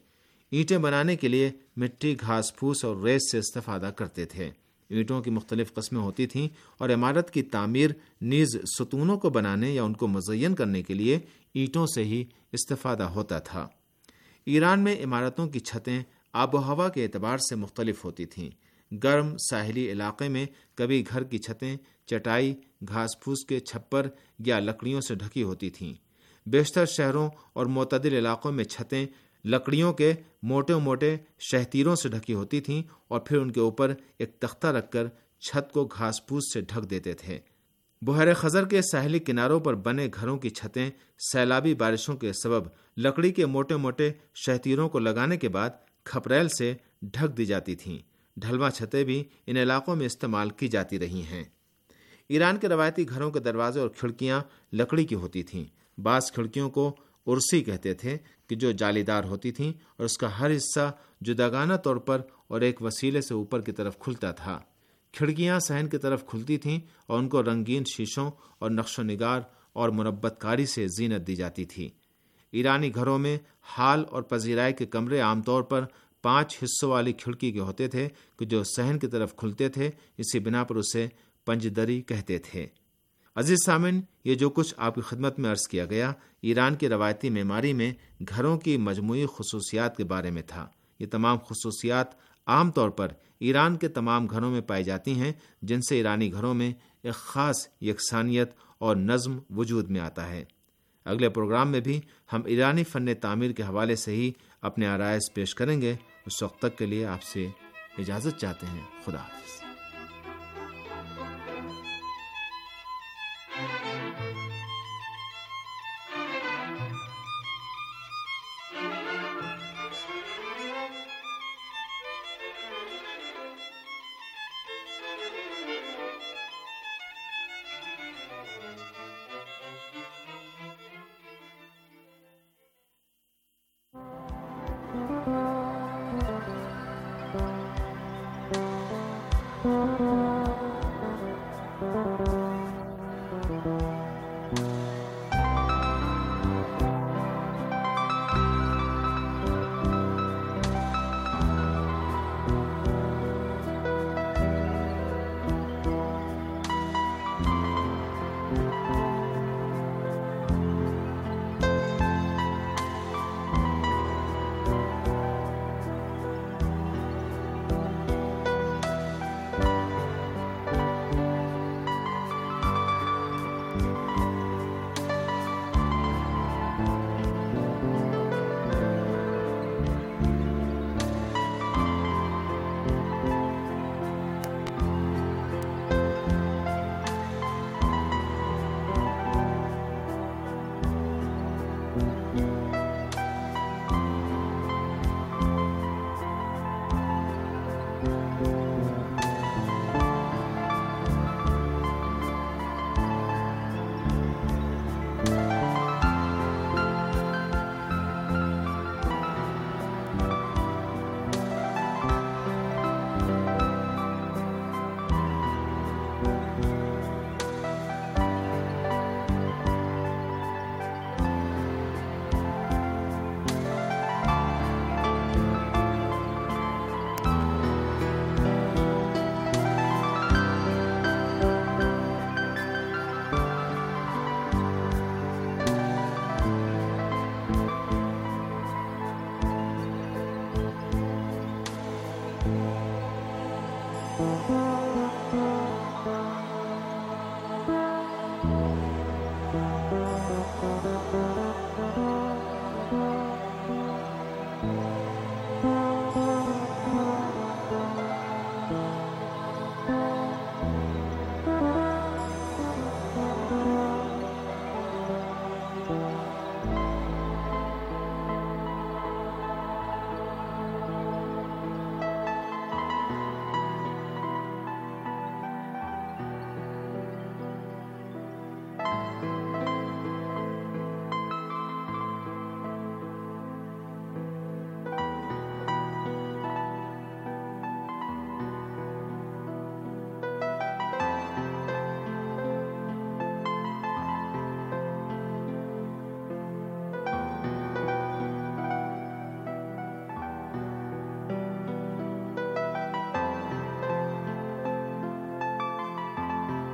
اینٹیں بنانے کے لیے مٹی، گھاس پھوس اور ریت سے استفادہ کرتے تھے۔ اینٹوں کی مختلف قسمیں ہوتی تھیں اور عمارت کی تعمیر نیز ستونوں کو بنانے یا ان کو مزین کرنے کے لیے اینٹوں سے ہی استفادہ ہوتا تھا۔ ایران میں عمارتوں کی چھتیں آب و ہوا کے اعتبار سے مختلف ہوتی تھیں۔ گرم ساحلی علاقے میں کبھی گھر کی چھتیں چٹائی، گھاس پھوس کے چھپر یا لکڑیوں سے ڈھکی ہوتی تھیں۔ بیشتر شہروں اور معتدل علاقوں میں چھتیں لکڑیوں کے موٹے موٹے شہتیروں سے ڈھکی ہوتی تھیں اور پھر ان کے اوپر ایک تختہ رکھ کر چھت کو گھاس پھوس سے ڈھک دیتے تھے۔ بحیرہ خزر کے ساحلی کناروں پر بنے گھروں کی چھتیں سیلابی بارشوں کے سبب لکڑی کے موٹے موٹے شہتیروں کو لگانے کے بعد کھپریل سے ڈھک دی جاتی تھیں۔ ڈھلواں چھتیں بھی ان علاقوں میں استعمال کی جاتی رہی ہیں۔ ایران کے روایتی گھروں کے دروازے اور کھڑکیاں لکڑی کی ہوتی تھیں۔ بعض کھڑکیوں کو ارسی کہتے تھے کہ جو جالی دار ہوتی تھیں اور اس کا ہر حصہ جداگانہ طور پر اور ایک وسیلے سے اوپر کی طرف کھلتا تھا۔ کھڑکیاں صحن کی طرف کھلتی تھیں اور ان کو رنگین شیشوں اور نقش و نگار اور مربت کاری سے زینت دی جاتی تھی۔ ایرانی گھروں میں ہال اور پذیرائی کے کمرے عام طور پر پانچ حصوں والی کھڑکی کے ہوتے تھے کہ جو صحن کی طرف کھلتے تھے، اسی بنا پر اسے پنجدری کہتے تھے۔ عزیز سامن، یہ جو کچھ آپ کی خدمت میں عرض کیا گیا ایران کی روایتی معماری میں گھروں کی مجموعی خصوصیات کے بارے میں تھا۔ یہ تمام خصوصیات عام طور پر ایران کے تمام گھروں میں پائی جاتی ہیں، جن سے ایرانی گھروں میں ایک خاص یکسانیت اور نظم وجود میں آتا ہے۔ اگلے پروگرام میں بھی ہم ایرانی فن تعمیر کے حوالے سے ہی اپنے آرائز پیش کریں گے۔ اس وقت تک کے لیے آپ سے اجازت چاہتے ہیں۔ خدا حافظ۔